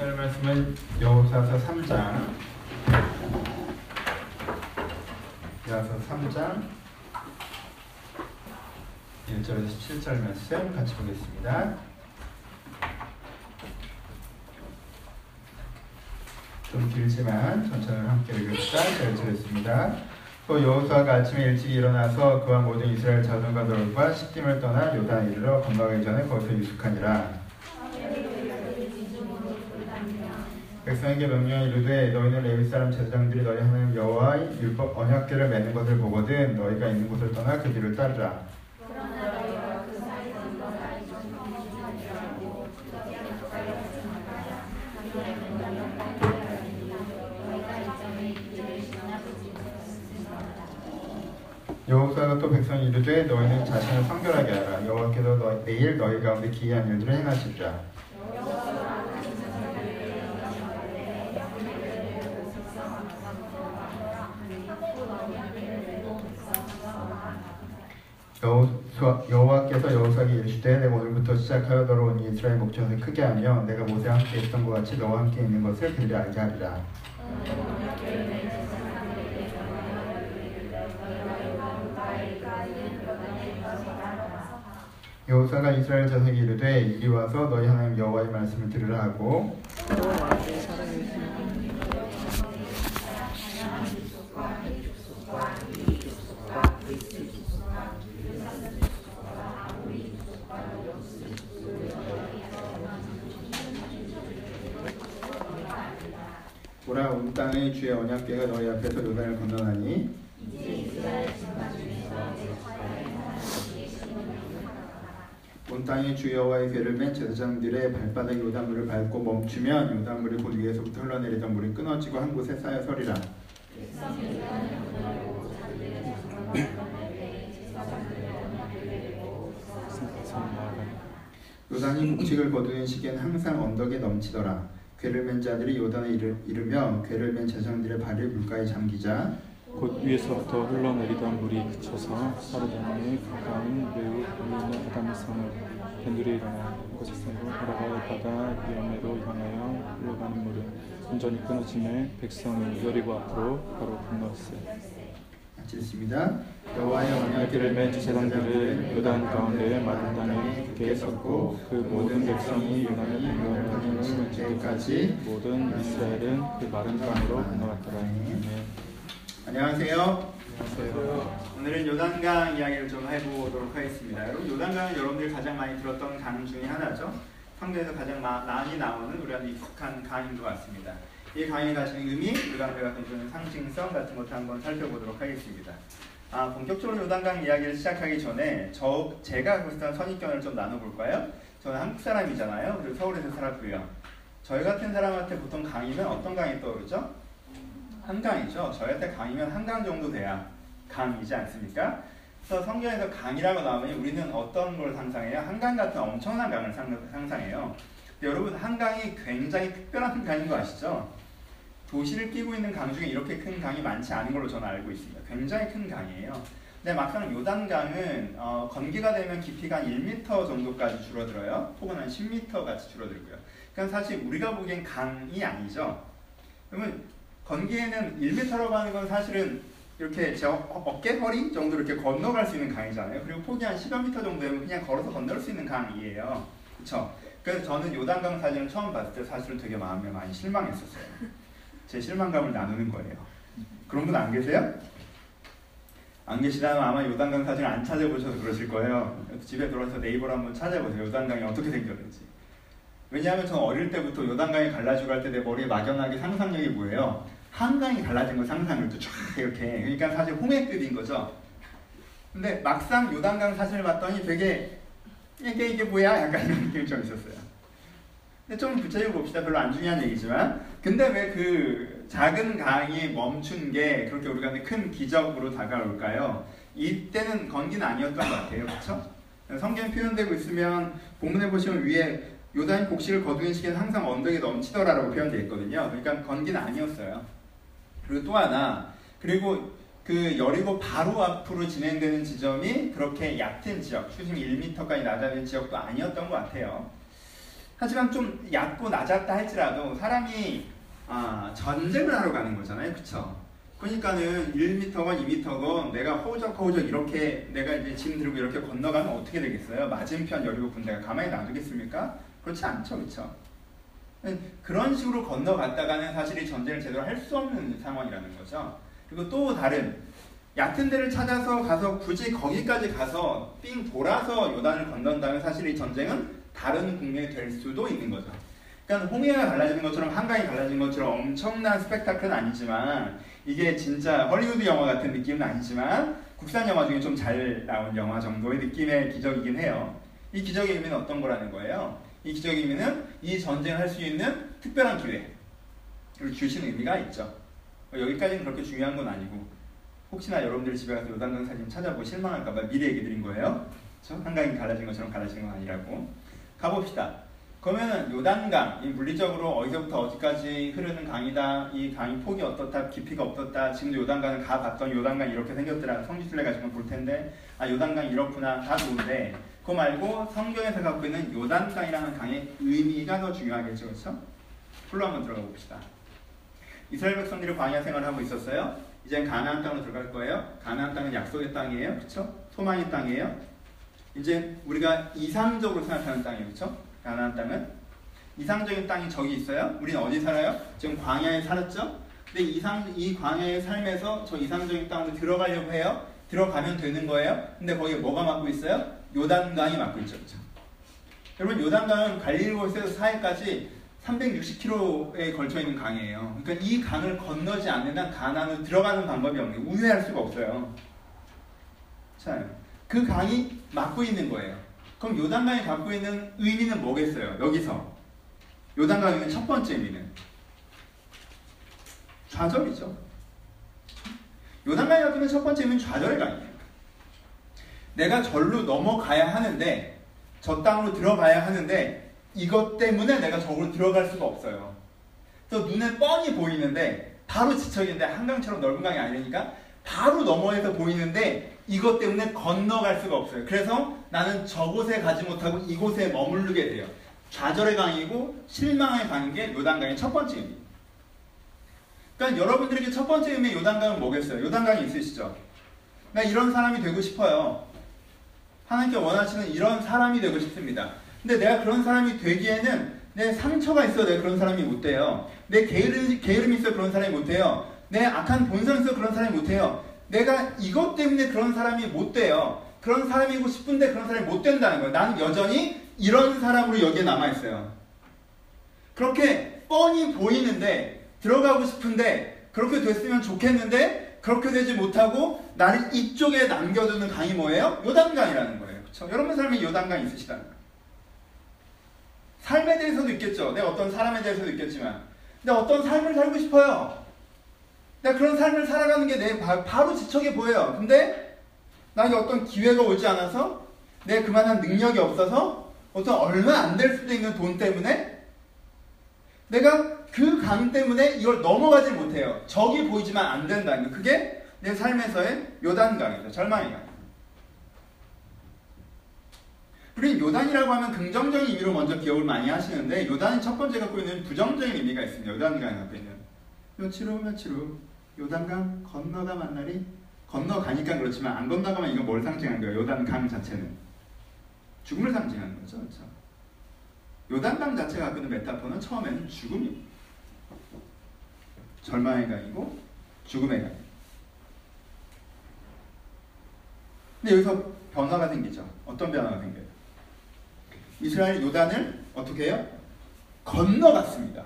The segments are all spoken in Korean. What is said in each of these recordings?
오늘 말씀은 여호수아서 3장 1절에서 17절 말씀 같이 보겠습니다. 좀 길지만 전체를 함께 읽읍시다. 잘 들었습니다. 또 여호수아가 아침에 일찍 일어나서 그와 모든 이스라엘 자손과들과 시딤을 떠나 요단에 이르러 건너가기 전에 거기서 유숙하니라. 백성에게 명령하여 이르되 너희는 레위 사람 제사장들이 너희 하나님 여호와의 율법 언약궤를 매는 것을 보거든 너희가 있는 곳을 떠나 그 뒤를 따르라. 여호수아가 또 백성이 이르되 너희는 자신을 성결하게 하라. 여호와께서 내일 너희 가운데 기이한 일들을 행하시리라. 여호와께서 여호수아에게 이르시되 내가 오늘부터 시작하여 너로 온 이스라엘 목전을 크게 하며 내가 모세와 함께 있던 것 같이 너와 함께 있는 것을 그들이 알게 하리라. 여호수아가 이스라엘 자손에게 이르되 이리 와서 너희 하나님 여호와의 말씀을 들으라 하고 보라 온 땅의 주의 언약궤가 너희 앞에서 요단을 건너나니 온 땅의 주 여호와의 궤를 맨 제사장들의 발바닥 요단물을 밟고 멈추면 요단물이 곧 위에서부터 흘러내리던 물이 끊어지고 한 곳에 쌓여 서리라. 요단이 북측을 거두는 시기엔 항상 언덕에 넘치더라. 궤를 맨 자들이 요단에 이르며 궤를 맨 제사장들의 발을 물가에 잠기자 곧 위에서부터 흘러내리던 물이 그쳐서 사르단에 가까운 매우 보이는 아담의 성을 밴들이 일어나 그곳에서 걸어가 바다 위험으로 향하여 흘러가는 물은 온전히 끊어지매 백성이 여리고 앞으로 바로 건너었어요. 읽습니다. 여호와의 언약궤를 맨 제사장들을 요단 가운데 마른 땅에 굳게 섰고 그 모든 백성이 요단을 건너는 때까지 모든 이스라엘은 그 마른 땅으로 건너갔더라. 안녕하세요. 오늘은 요단강 이야기를 좀 해보도록 하겠습니다. 여러분 요단강은 여러분들이 가장 많이 들었던 강 중에 하나죠. 성경에서 가장 많이 나오는 우리한테 익숙한 강인 것 같습니다. 이 강이 가지는 의미, 요단강에 가지는 상징성 같은 것도 한번 살펴보도록 하겠습니다. 본격적으로 요단강 이야기를 시작하기 전에 제가 그랬던 선입견을 좀 나눠볼까요? 저는 한국 사람이잖아요. 그리고 서울에서 살았고요. 저희 같은 사람한테 보통 강이면 어떤 강이 떠오르죠? 한강이죠. 저희한테 강이면 한강 정도 돼야 강이지 않습니까? 그래서 성경에서 강이라고 나오면 우리는 어떤 걸 상상해요? 한강 같은 엄청난 강을 상상해요. 근데 여러분 한강이 굉장히 특별한 강인 거 아시죠? 도시를 끼고 있는 강 중에 이렇게 큰 강이 많지 않은 걸로 저는 알고 있습니다. 굉장히 큰 강이에요. 근데 막상 요단강은 건기가 되면 깊이가 한 1m 정도까지 줄어들어요. 폭은 한 10m 같이 줄어들고요. 그러니까 사실 우리가 보기엔 강이 아니죠. 그러면 건기에는 1m라고 하는 건 사실은 이렇게 제 어깨 허리 정도 이렇게 건너갈 수 있는 강이잖아요. 그리고 폭이 한 10여 미터 정도 되면 그냥 걸어서 건널 수 있는 강이에요. 그렇죠? 그래서 저는 요단강 사진을 처음 봤을 때 사실은 되게 마음에 많이 실망했었어요. 제 실망감을 나누는 거예요. 그런 분 안 계세요? 안 계시다면 아마 요단강 사진을 안 찾아보셔서 그러실 거예요. 집에 들어와서 네이버로 한번 찾아보세요. 요단강이 어떻게 생겼는지. 왜냐하면 저는 어릴 때부터 요단강이 갈라지고 할 때 내 머리에 막연하게 상상력이 뭐예요? 한강이 갈라진 걸 상상을 또 쫙 이렇게. 그러니까 사실 홍해급인 거죠. 근데 막상 요단강 사진을 봤더니 되게 이게 뭐야? 약간 이런 느낌이 좀 있었어요. 근데 좀 구체적으로 봅시다. 별로 안 중요한 얘기지만. 근데 왜 그 작은 강이 멈춘 게 그렇게 우리가 큰 기적으로 다가올까요? 이때는 건기는 아니었던 것 같아요. 그렇죠? 성경에 표현되고 있으면 본문에 보시면 위에 요단이 곡식을 거두는 시기에는 항상 언덕에 넘치더라라고 표현되어 있거든요. 그러니까 건기는 아니었어요. 그리고 또 하나, 그리고 그 여리고 바로 앞으로 진행되는 지점이 그렇게 얕은 지역, 수심 1m까지 낮아진 지역도 아니었던 것 같아요. 하지만 좀 얕고 낮았다 할지라도 사람이 전쟁을 하러 가는 거잖아요, 그쵸? 그러니까는 1m건 2m건 내가 허우적허우적 이렇게 내가 이제 짐 들고 이렇게 건너가면 어떻게 되겠어요? 맞은편 여리고 군대가 가만히 놔두겠습니까? 그렇지 않죠, 그쵸? 그런 식으로 건너갔다가는 사실 이 전쟁을 제대로 할 수 없는 상황이라는 거죠. 그리고 또 다른 얕은 데를 찾아서 가서 굳이 거기까지 가서 삥 돌아서 요단을 건넌다면 사실 이 전쟁은 다른 국면이 될 수도 있는 거죠. 그러니까 홍해가 갈라지는 것처럼 한강이 갈라진 것처럼 엄청난 스펙타클은 아니지만 이게 진짜 헐리우드 영화 같은 느낌은 아니지만 국산 영화 중에 좀 잘 나온 영화 정도의 느낌의 기적이긴 해요. 이 기적의 의미는 어떤 거라는 거예요? 이 기적의 의미는 이 전쟁을 할 수 있는 특별한 기회를 주신 의미가 있죠. 여기까지는 그렇게 중요한 건 아니고 혹시나 여러분들 집에 가서 요단강 사진 찾아보고 실망할까봐 미리 얘기 드린 거예요. 그렇죠? 한강이 갈라진 것처럼 갈라진 건 아니라고. 가봅시다. 그러면은 요단강, 이 물리적으로 어디서부터 어디까지 흐르는 강이다, 이 강이 폭이 어떻다, 깊이가 어떻다, 지금도 요단강을 가봤던 요단강이 이렇게 생겼더라, 성지순례 가지고 볼 텐데, 요단강이 이렇구나, 다 좋은데, 그거 말고 성경에서 갖고 있는 요단강이라는 강의 의미가 더 중요하겠죠, 그렇죠? 풀로 한번 들어가 봅시다. 이스라엘 백성들이 광야 생활을 하고 있었어요. 이젠 가나안 땅으로 들어갈 거예요. 가나안 땅은 약속의 땅이에요, 그렇죠? 소망의 땅이에요. 이제 우리가 이상적으로 생각하는 땅이에요, 그렇죠? 가나안 땅은 이상적인 땅이 저기 있어요. 우리는 어디 살아요? 지금 광야에 살았죠? 근데 이 광야의 삶에서 저 이상적인 땅으로 들어가려고 해요. 들어가면 되는 거예요. 근데 거기에 뭐가 막고 있어요? 요단강이 막고 있죠, 그렇죠? 여러분 요단강은 갈릴리에서 사해까지 360km에 걸쳐 있는 강이에요. 그러니까 이 강을 건너지 않는 한 가나안으로 들어가는 방법이 없는 거예요. 우회할 수가 없어요. 자, 그 강이 막고 있는 거예요. 그럼 요단강이 갖고 있는 의미는 뭐겠어요? 여기서 요단강에 있는 첫 번째 의미는 좌절이죠. 요단강이 갖고 있는 첫 번째 의미는 좌절의 강이에요. 내가 절로 넘어가야 하는데 저 땅으로 들어가야 하는데 이것 때문에 내가 저기로 들어갈 수가 없어요. 그래서 눈에 뻔히 보이는데 바로 지척인데 한강처럼 넓은 강이 아니니까 바로 너머에서 보이는데 이것 때문에 건너갈 수가 없어요. 그래서 나는 저곳에 가지 못하고 이곳에 머무르게 돼요. 좌절의 강이고 실망의 강인 게 요단강의 첫 번째 의미. 그러니까 여러분들에게 첫 번째 의미의 요단강은 뭐겠어요? 요단강이 있으시죠? 나 이런 사람이 되고 싶어요. 하나님께 원하시는 이런 사람이 되고 싶습니다. 근데 내가 그런 사람이 되기에는 내 상처가 있어 내가 그런 사람이 못 돼요. 내 게으름이 있어 그런 사람이 못 돼요. 내 악한 본성이 있어 그런 사람이 못 돼요. 내가 이것 때문에 그런 사람이 못 돼요. 그런 사람이고 싶은데 그런 사람이 못 된다는 거예요. 나는 여전히 이런 사람으로 여기에 남아있어요. 그렇게 뻔히 보이는데 들어가고 싶은데 그렇게 됐으면 좋겠는데 그렇게 되지 못하고 나를 이쪽에 남겨두는 강이 뭐예요? 요단강이라는 거예요. 그렇죠? 여러분 삶에 요단강이 있으시다는 거예요. 삶에 대해서도 있겠죠. 내 어떤 사람에 대해서도 있겠지만 내가 어떤 삶을 살고 싶어요. 내가 그런 삶을 살아가는 게 내 바로 지척에 보여요. 근데 나에게 어떤 기회가 오지 않아서 내가 그만한 능력이 없어서 어떤 얼마 안 될 수도 있는 돈 때문에 내가 그 강 때문에 이걸 넘어가지 못해요. 적이 보이지만 안 된다는 거. 그게 내 삶에서의 요단강이죠. 절망의 강. 우리는 요단이라고 하면 긍정적인 의미로 먼저 기억을 많이 하시는데 요단이 첫 번째 갖고 있는 부정적인 의미가 있습니다. 요단강이 갖고 있는 며칠 후 요단강 건너가 만나리. 건너가니까 그렇지만 안 건너가면 이거 뭘 상징하는 거예요? 요단강 자체는 죽음을 상징하는 거죠. 그렇죠? 요단강 자체가 갖고 있는 메타포는 처음에는 죽음이에요. 절망의 강이고 죽음의 강. 근데 여기서 변화가 생기죠. 어떤 변화가 생겨요? 이스라엘 요단을 어떻게 해요? 건너갔습니다.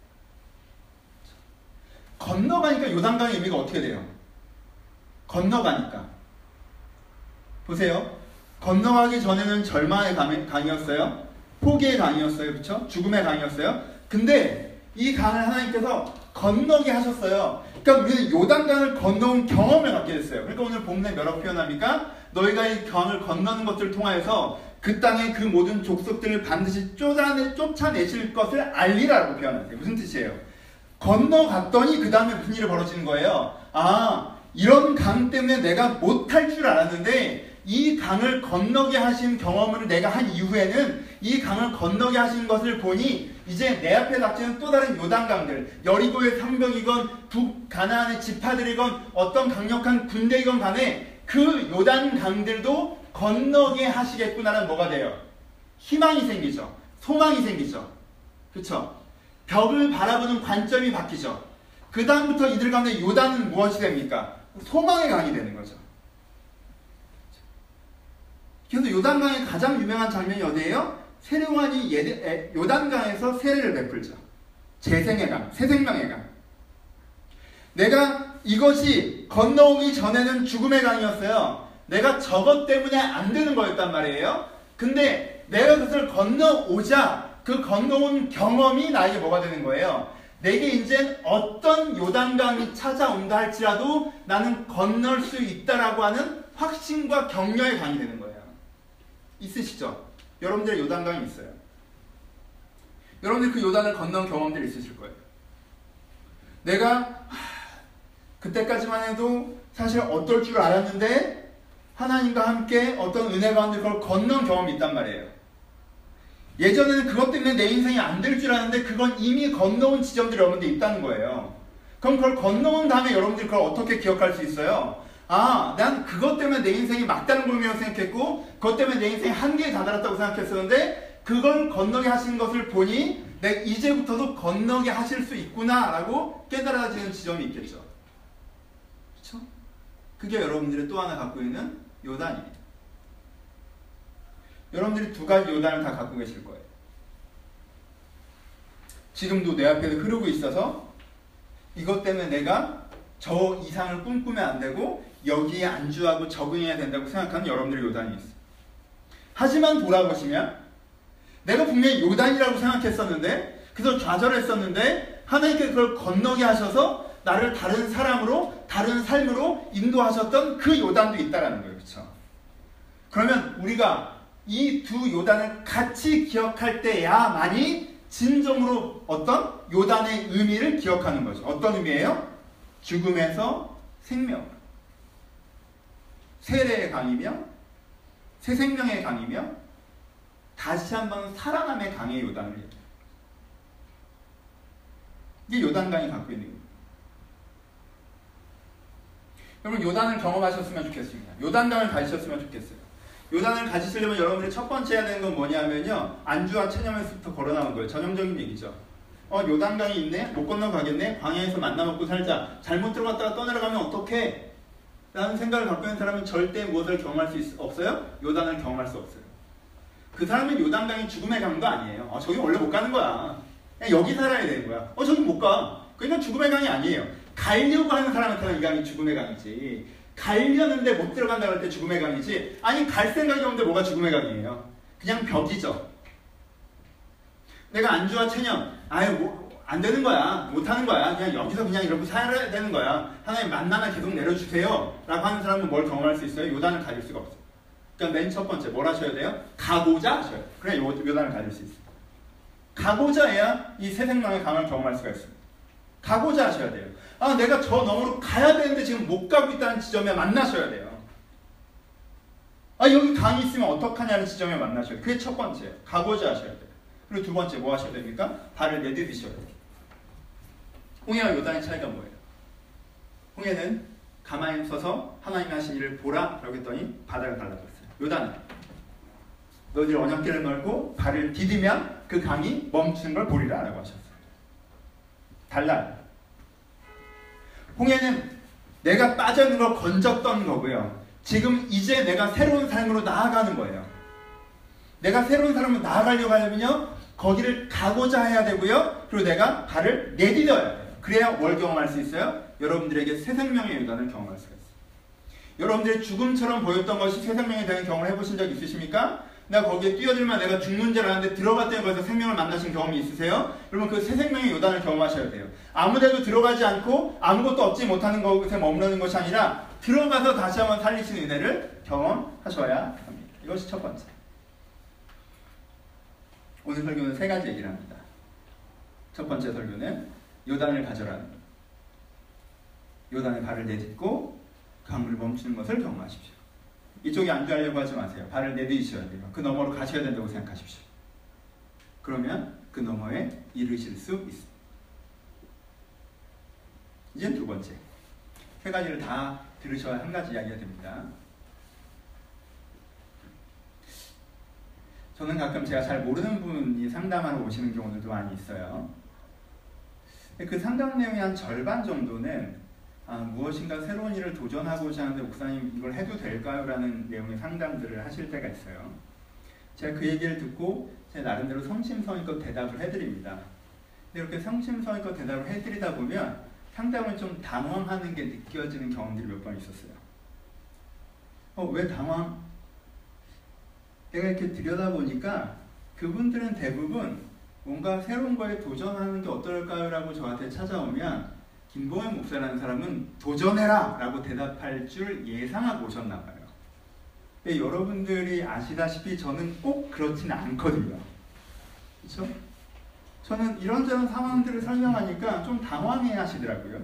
건너가니까 요단강의 의미가 어떻게 돼요? 건너가니까. 보세요. 건너가기 전에는 절망의 강이었어요. 포기의 강이었어요. 그렇죠? 죽음의 강이었어요. 근데 이 강을 하나님께서 건너게 하셨어요. 그러니까 우리는 요단강을 건너온 경험을 갖게 됐어요. 그러니까 오늘 본문에 뭐라고 표현합니까? 너희가 이 강을 건너는 것들을 통하여서 그 땅의 그 모든 족속들을 반드시 쫓아내실 것을 알리라고 표현하세요. 무슨 뜻이에요? 건너갔더니 그 다음에 무슨 일이 벌어지는 거예요? 이런 강 때문에 내가 못할 줄 알았는데 이 강을 건너게 하신 경험을 내가 한 이후에는 이 강을 건너게 하신 것을 보니 이제 내 앞에 닥치는 또 다른 요단강들, 여리고의 성벽이건 북가나안의 지파들이건 어떤 강력한 군대이건 간에 그 요단강들도 건너게 하시겠구나라는 뭐가 돼요? 희망이 생기죠. 소망이 생기죠. 그렇죠? 벽을 바라보는 관점이 바뀌죠. 그 다음부터 이들 가운데 요단은 무엇이 됩니까? 소망의 강이 되는 거죠. 그래서 요단강의 가장 유명한 장면이 어디예요? 세례요한이 요단강에서 세례를 베풀죠. 재생의 강, 새생명의 강. 내가 이것이 건너오기 전에는 죽음의 강이었어요. 내가 저것 때문에 안 되는 거였단 말이에요. 근데 내가 그것을 건너오자 그 건너온 경험이 나에게 뭐가 되는 거예요? 내게 이제 어떤 요단강이 찾아온다 할지라도 나는 건널 수 있다라고 하는 확신과 격려의 강이 되는 거예요. 있으시죠? 여러분들의 요단강이 있어요. 여러분들 그 요단을 건넌 경험들이 있으실 거예요. 내가 그때까지만 해도 사실 어떨 줄 알았는데 하나님과 함께 어떤 은혜 가운데 그걸 건넌 경험이 있단 말이에요. 예전에는 그것 때문에 내 인생이 안 될 줄 알았는데 그건 이미 건너온 지점들이 여러분들 있다는 거예요. 그럼 그걸 건너온 다음에 여러분들이 그걸 어떻게 기억할 수 있어요? 아, 난 그것 때문에 내 인생이 막다른 골목이라고 생각했고 그것 때문에 내 인생이 한계에 다다랐다고 생각했었는데 그걸 건너게 하신 것을 보니 내가 이제부터도 건너게 하실 수 있구나 라고 깨달아지는 지점이 있겠죠. 그렇죠? 그게 여러분들이 또 하나 갖고 있는 요단입니다. 여러분들이 두 가지 요단을 다 갖고 계실 거예요. 지금도 내 앞에 흐르고 있어서 이것 때문에 내가 저 이상을 꿈꾸면 안 되고 여기에 안주하고 적응해야 된다고 생각하는 여러분들의 요단이 있어요. 하지만 돌아보시면 내가 분명히 요단이라고 생각했었는데 그래서 좌절했었는데 하나님께 그걸 건너게 하셔서 나를 다른 사람으로 다른 삶으로 인도하셨던 그 요단도 있다라는 거예요. 그렇죠? 그러면 우리가 이 두 요단을 같이 기억할 때야만이 진정으로 어떤 요단의 의미를 기억하는 거죠. 어떤 의미예요? 죽음에서 생명, 세례의 강이며 새 생명의 강이며 다시 한번 살아남의 강의 요단을 얘기해요. 이게 요단강이 갖고 있는 겁니다. 여러분 요단을 경험하셨으면 좋겠습니다. 요단강을 가지셨으면 좋겠어요. 요단을 가지시려면 여러분들이 첫 번째 해야 되는 건 뭐냐면요, 안주와 체념에서부터 걸어나온 거예요. 전형적인 얘기죠. 요단강이 있네? 못 건너가겠네? 광야에서 만나 먹고 살자. 잘못 들어갔다가 떠내려가면 어떡해? 라는 생각을 갖고 있는 사람은 절대 무엇을 경험할 수 없어요? 요단을 경험할 수 없어요. 그 사람은 요단강이 죽음의 강도 아니에요. 저기 원래 못 가는 거야. 그냥 여기 살아야 되는 거야. 저기 못 가. 그러니까 죽음의 강이 아니에요. 가려고 하는 사람한테는 이 강이 죽음의 강이지. 가려는데 못 들어간다고 할 때 죽음의 강이지. 아니 갈 생각이 없는데 뭐가 죽음의 강이에요. 그냥 벽이죠. 내가 안주와 체념, 안 되는 거야. 못 하는 거야. 그냥 여기서 그냥 이렇게 살아야 되는 거야. 하나님 만나나 계속 내려주세요. 라고 하는 사람은 뭘 경험할 수 있어요? 요단을 가질 수가 없어요. 그러니까 맨 첫 번째 뭘 하셔야 돼요? 가고자 하셔야 돼요. 그래 요단을 가질 수 있어요. 가고자 해야 이 새 생명의 강을 경험할 수가 있습니다. 가고자 하셔야 돼요. 내가 저 너머로 가야 되는데 지금 못 가고 있다는 지점에 만나셔야 돼요. 여기 강이 있으면 어떡하냐는 지점에 만나셔야 돼요. 그게 첫 번째. 가고자 하셔야 돼요. 그리고 두 번째 뭐 하셔야 됩니까? 발을 내디디셔야 돼요. 홍해와 요단의 차이가 뭐예요? 홍해는 가만히 서서 하나님이 하신 일을 보라 라고 했더니 바다가 달라졌어요. 요단은 너희들 언약궤를 멀고 발을 디디면 그 강이 멈추는 걸 보리라 라고 하셨어요. 달라요. 홍해는 내가 빠져있는 걸 건졌던 거고요. 지금 이제 내가 새로운 삶으로 나아가는 거예요. 내가 새로운 삶으로 나아가려고 하려면요, 거기를 가고자 해야 되고요. 그리고 내가 발을 내디뎌야 돼요. 그래야 뭘 경험할 수 있어요? 여러분들에게 새 생명의 요단을 경험할 수가 있어요. 여러분들의 죽음처럼 보였던 것이 새 생명이 되는 경험을 해보신 적 있으십니까? 내가 거기에 뛰어들면 내가 죽는 줄 알았는데 들어갔더니 거기서 생명을 만나신 경험이 있으세요? 그러면 그 새 생명의 요단을 경험하셔야 돼요. 아무데도 들어가지 않고 아무것도 얻지 못하는 것에 머무르는 것이 아니라 들어가서 다시 한번 살리시는 은혜를 경험하셔야 합니다. 이것이 첫 번째. 오늘 설교는 세 가지 얘기를 합니다. 첫 번째 설교는 요단을 가져라는 것. 요단의 발을 내딛고 강물을 멈추는 것을 경험하십시오. 이쪽에 안주하려고 하지 마세요. 발을 내디디셔야 돼요. 그 너머로 가셔야 된다고 생각하십시오. 그러면 그 너머에 이르실 수 있습니다. 이제 두 번째. 세 가지를 다 들으셔야 한 가지 이야기가 됩니다. 저는 가끔 제가 잘 모르는 분이 상담하러 오시는 경우들도 많이 있어요. 그 상담 내용의 한 절반 정도는 무엇인가 새로운 일을 도전하고자 하는데 목사님 이걸 해도 될까요? 라는 내용의 상담들을 하실 때가 있어요. 제가 그 얘기를 듣고 제 나름대로 성심성의껏 대답을 해드립니다. 근데 이렇게 성심성의껏 대답을 해드리다 보면 상담을 좀 당황하는 게 느껴지는 경험들이 몇 번 있었어요. 왜 당황? 내가 이렇게 들여다보니까 그분들은 대부분 뭔가 새로운 거에 도전하는 게 어떨까요? 라고 저한테 찾아오면 김봉현 목사라는 사람은 도전해라! 라고 대답할 줄 예상하고 오셨나 봐요. 근데 여러분들이 아시다시피 저는 꼭 그렇지는 않거든요. 그렇죠? 저는 이런저런 상황들을 설명하니까 좀 당황해 하시더라고요.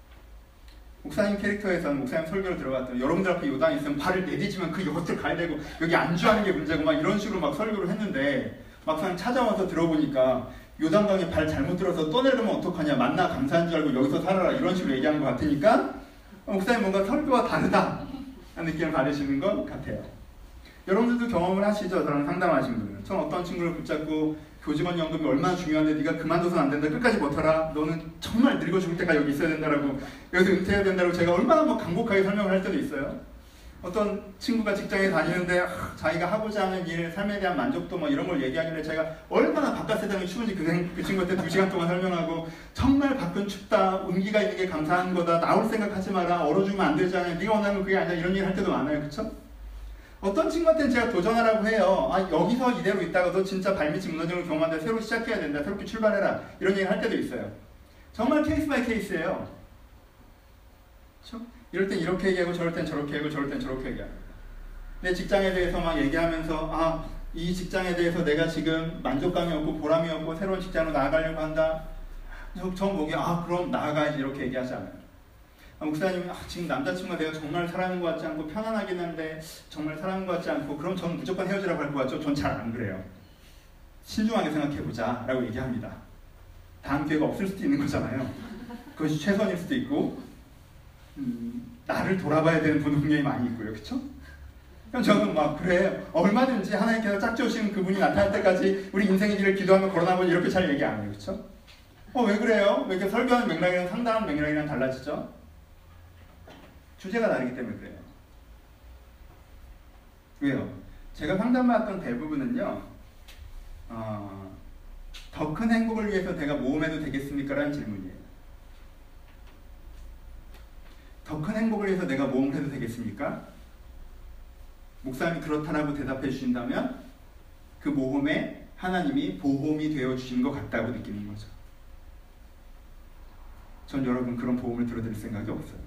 목사님 캐릭터에서는 목사님 설교를 들어갔더니 여러분들 앞에 요단이 있으면 발을 내디지면 그 옆을 갈대고 여기 안주하는 게 문제고 막 이런 식으로 막 설교를 했는데 막상 찾아와서 들어보니까 요단강에 발 잘못 들어서 떠내려면 어떡하냐, 만나 감사한 줄 알고 여기서 살아라 이런 식으로 얘기하는 것 같으니까 목사님 뭔가 설교와 다르다 하는 느낌을 받으시는 것 같아요. 여러분들도 경험을 하시죠? 저랑 상담하신 분은. 전 어떤 친구를 붙잡고 교직원 연금이 얼마나 중요한데 네가 그만둬서는 안 된다, 끝까지 버텨라, 너는 정말 늙어 죽을 때까지 여기 있어야 된다라고, 여기서 은퇴해야 된다고 제가 얼마나 막 간곡하게 설명을 할 때도 있어요. 어떤 친구가 직장에 다니는데 자기가 하고자 하는 일, 삶에 대한 만족도 뭐 이런 걸 얘기하길래 제가 얼마나 바깥 세상이 추운지 그 친구한테 2시간 동안 설명하고, 정말 밖은 춥다, 온기가 있는 게 감사한 거다, 나올 생각하지 마라, 얼어 죽으면 안 되잖아요, 네가 원하는 그게 아니야, 이런 얘기 할 때도 많아요. 그쵸? 어떤 친구한테는 제가 도전하라고 해요. 여기서 이대로 있다가 너 진짜 발밑이 무너지는 걸 경험한다, 새로 시작해야 된다, 새롭게 출발해라, 이런 얘기를 할 때도 있어요. 정말 케이스 바이 케이스예요. 그렇죠? 이럴 땐 이렇게 얘기하고 저럴 땐 저렇게 얘기하고 저럴 땐 저렇게 얘기합니다. 내 직장에 대해서 막 얘기하면서 이 직장에 대해서 내가 지금 만족감이 없고 보람이 없고 새로운 직장으로 나아가려고 한다. 저 보기에 그럼 나아가야지, 이렇게 얘기하지 않아요. 목사님이 지금 남자친구가 내가 정말 사랑하는 것 같지 않고 편안하긴 한데 정말 사랑하는 것 같지 않고, 그럼 저는 무조건 헤어지라고 할 것 같죠? 전 잘 안 그래요. 신중하게 생각해보자 라고 얘기합니다. 다음 기회가 없을 수도 있는 거잖아요. 그것이 최선일 수도 있고 나를 돌아봐야 되는 분도 분명히 많이 있고요. 그쵸? 그럼 저는 그래, 얼마든지 하나님께서 짝지으시는 그분이 나타날 때까지 우리 인생의 길을 기도하며 걸어나보자, 이렇게 잘 얘기 안 해요. 그쵸? 왜 그래요? 왜 이렇게 설교하는 맥락이랑 상담하는 맥락이랑 달라지죠? 주제가 다르기 때문에 그래요. 왜요? 제가 상담받았던 대부분은요, 더 큰 행복을 위해서 내가 모험해도 되겠습니까? 라는 질문이에요. 더 큰 행복을 위해서 내가 모험을 해도 되겠습니까? 목사님이 그렇다라고 대답해 주신다면 그 모험에 하나님이 보험이 되어 주신 것 같다고 느끼는 거죠. 전 여러분 그런 보험을 들어드릴 생각이 없어요.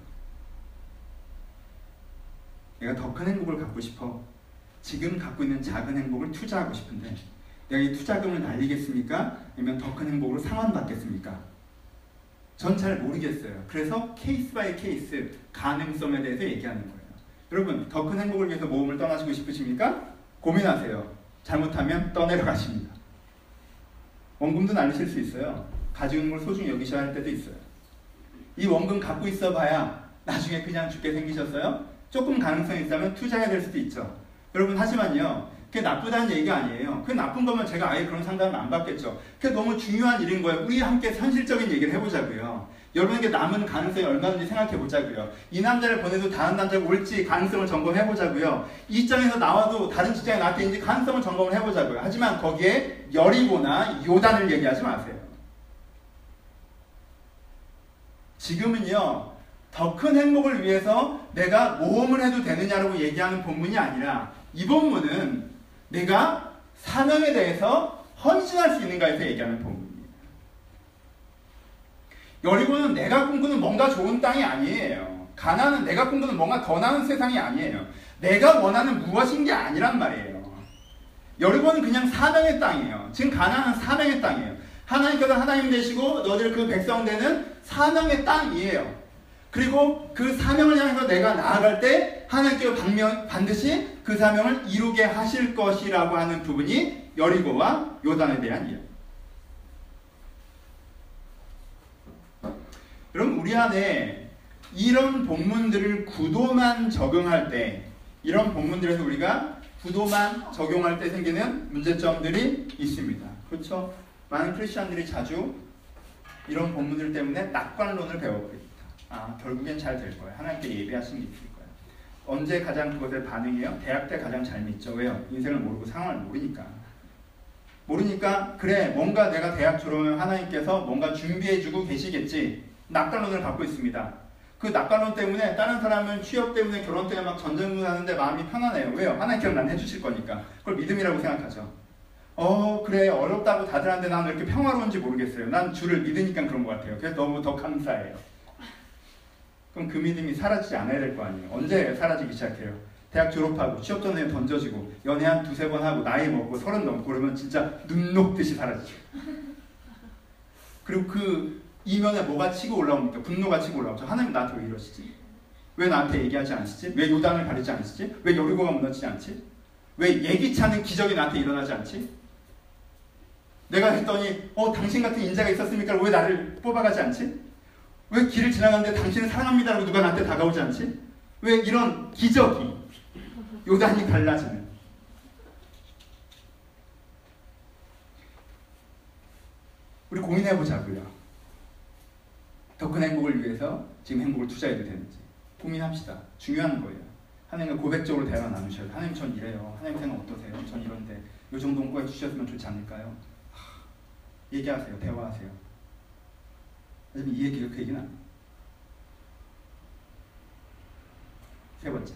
내가 더 큰 행복을 갖고 싶어. 지금 갖고 있는 작은 행복을 투자하고 싶은데 내가 이 투자금을 날리겠습니까? 아니면 더 큰 행복으로 상환받겠습니까? 전 잘 모르겠어요. 그래서 케이스 바이 케이스 가능성에 대해서 얘기하는 거예요. 여러분, 더 큰 행복을 위해서 모험을 떠나시고 싶으십니까? 고민하세요. 잘못하면 떠내려가십니다. 원금도 날리실 수 있어요. 가지고 있는 걸 소중히 여기셔야 할 때도 있어요. 이 원금 갖고 있어 봐야 나중에 그냥 죽게 생기셨어요? 조금 가능성이 있다면 투자해야 될 수도 있죠. 여러분, 하지만요, 그게 나쁘다는 얘기가 아니에요. 그게 나쁜 거면 제가 아예 그런 상담을 안 받겠죠. 그게 너무 중요한 일인 거예요. 우리 함께 현실적인 얘기를 해보자고요. 여러분에게 남은 가능성이 얼마든지 생각해보자고요. 이 남자를 보내도 다른 남자가 올지 가능성을 점검해보자고요. 이 입장에서 나와도 다른 직장에 나한테 있는지 가능성을 점검을 해보자고요. 하지만 거기에 여리고나 요단을 얘기하지 마세요. 지금은요, 더 큰 행복을 위해서 내가 모험을 해도 되느냐라고 얘기하는 본문이 아니라, 이 본문은 내가 사명에 대해서 헌신할 수 있는가에서 얘기하는 본문입니다. 여리고는 내가 꿈꾸는 뭔가 좋은 땅이 아니에요. 가나안은 내가 꿈꾸는 뭔가 더 나은 세상이 아니에요. 내가 원하는 무엇인 게 아니란 말이에요. 여리고는 그냥 사명의 땅이에요. 지금 가나안은 사명의 땅이에요. 하나님께서 하나님 되시고 너희들 그 백성 되는 사명의 땅이에요. 그리고 그 사명을 향해서 내가 나아갈 때 하나님께서 반드시 그 사명을 이루게 하실 것이라고 하는 부분이 여리고와 요단에 대한 이야기. 여러분, 우리 안에 이런 본문들을 구도만 적용할 때, 이런 본문들에서 우리가 구도만 적용할 때 생기는 문제점들이 있습니다. 그렇죠? 많은 크리스천들이 자주 이런 본문들 때문에 낙관론을 배워버립니다. 결국엔 잘 될 거예요. 하나님께 예배하신 게 있을 거예요. 언제 가장 그것을 반응해요? 대학 때 가장 잘 믿죠. 왜요? 인생을 모르고 상황을 모르니까 그래, 뭔가 내가 대학 졸업하면 하나님께서 뭔가 준비해주고 계시겠지. 낙관론을 갖고 있습니다. 그 낙관론 때문에 다른 사람은 취업 때문에 결혼 때문에 막 전전긍긍하는데 마음이 편안해요. 왜요? 하나님께서 난 해주실 거니까. 그걸 믿음이라고 생각하죠. 그래, 어렵다고 다들 하는데 난 왜 이렇게 평화로운지 모르겠어요. 난 주를 믿으니까 그런 것 같아요. 그래서 너무 더 감사해요. 그럼 그 믿음이 사라지지 않아야 될 거 아니에요. 언제 사라지기 시작해요? 대학 졸업하고 취업 전에 던져지고 연애 한 두세 번 하고 나이 먹고 30 넘고 그러면 진짜 눈 녹듯이 사라지죠. 그리고 그 이면에 뭐가 치고 올라옵니까? 분노가 치고 올라오죠. 하나님 나한테 왜 이러시지? 왜 나한테 얘기하지 않으시지? 왜 요단을 가리지 않으시지? 왜 여리고가 무너지지 않지? 왜 예기치 않은 기적이 나한테 일어나지 않지? 내가 했더니 당신 같은 인자가 있었으니까 왜 나를 뽑아가지 않지? 왜 길을 지나가는데 당신을 사랑합니다라고 누가 나한테 다가오지 않지? 왜 이런 기적이 요단이 갈라지는. 우리 고민해보자고요. 더 큰 행복을 위해서 지금 행복을 투자해도 되는지 고민합시다. 중요한 거예요. 하나님과 고백적으로 대화 나누셔야 돼요. 하나님 전 이래요. 하나님께서는 어떠세요? 전 이런데 이 정도는 꼭 해주셨으면 좋지 않을까요? 얘기하세요. 대화하세요. 하지만 이 얘기가 그 얘기는 아니에요. 세 번째,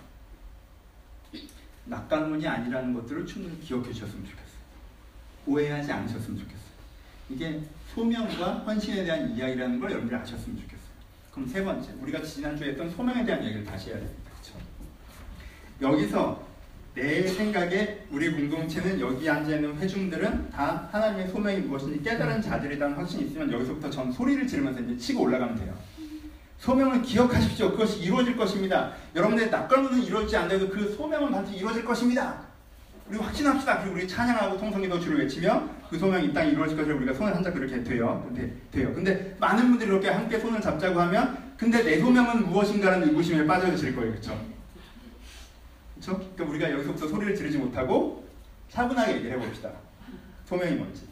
낙관론이 아니라는 것들을 충분히 기억해 주셨으면 좋겠어요. 오해하지 않으셨으면 좋겠어요. 이게 소명과 헌신에 대한 이야기라는 걸 여러분들이 아셨으면 좋겠어요. 그럼 세 번째, 우리가 지난주에 했던 소명에 대한 이야기를 다시 해야 됩니다. 그렇죠? 여기서 내 생각에 우리 공동체는 여기 앉아있는 회중들은 다 하나님의 소명이 무엇인지 깨달은 자들이라는 확신이 있으면 여기서부터 전 소리를 지르면서 이제 치고 올라가면 돼요. 소명을 기억하십시오. 그것이 이루어질 것입니다. 여러분들의 낙관론은 이루어지지 않더라도 그 소명은 반드시 이루어질 것입니다. 우리 확신합시다. 그리고 우리 찬양하고 통성기도 주를 외치며 그 소명이 이 땅에 이루어질 것을 우리가 손을 한짝 그렇게 돼요. 근데 많은 분들이 그렇게 함께 손을 잡자고 하면 근데 내 소명은 무엇인가라는 의구심에 빠져드실 거예요. 그렇죠? 그렇죠? 그러니까 우리가 여기서부터 소리를 지르지 못하고 차분하게 얘기를 해봅시다. 소명이 뭔지.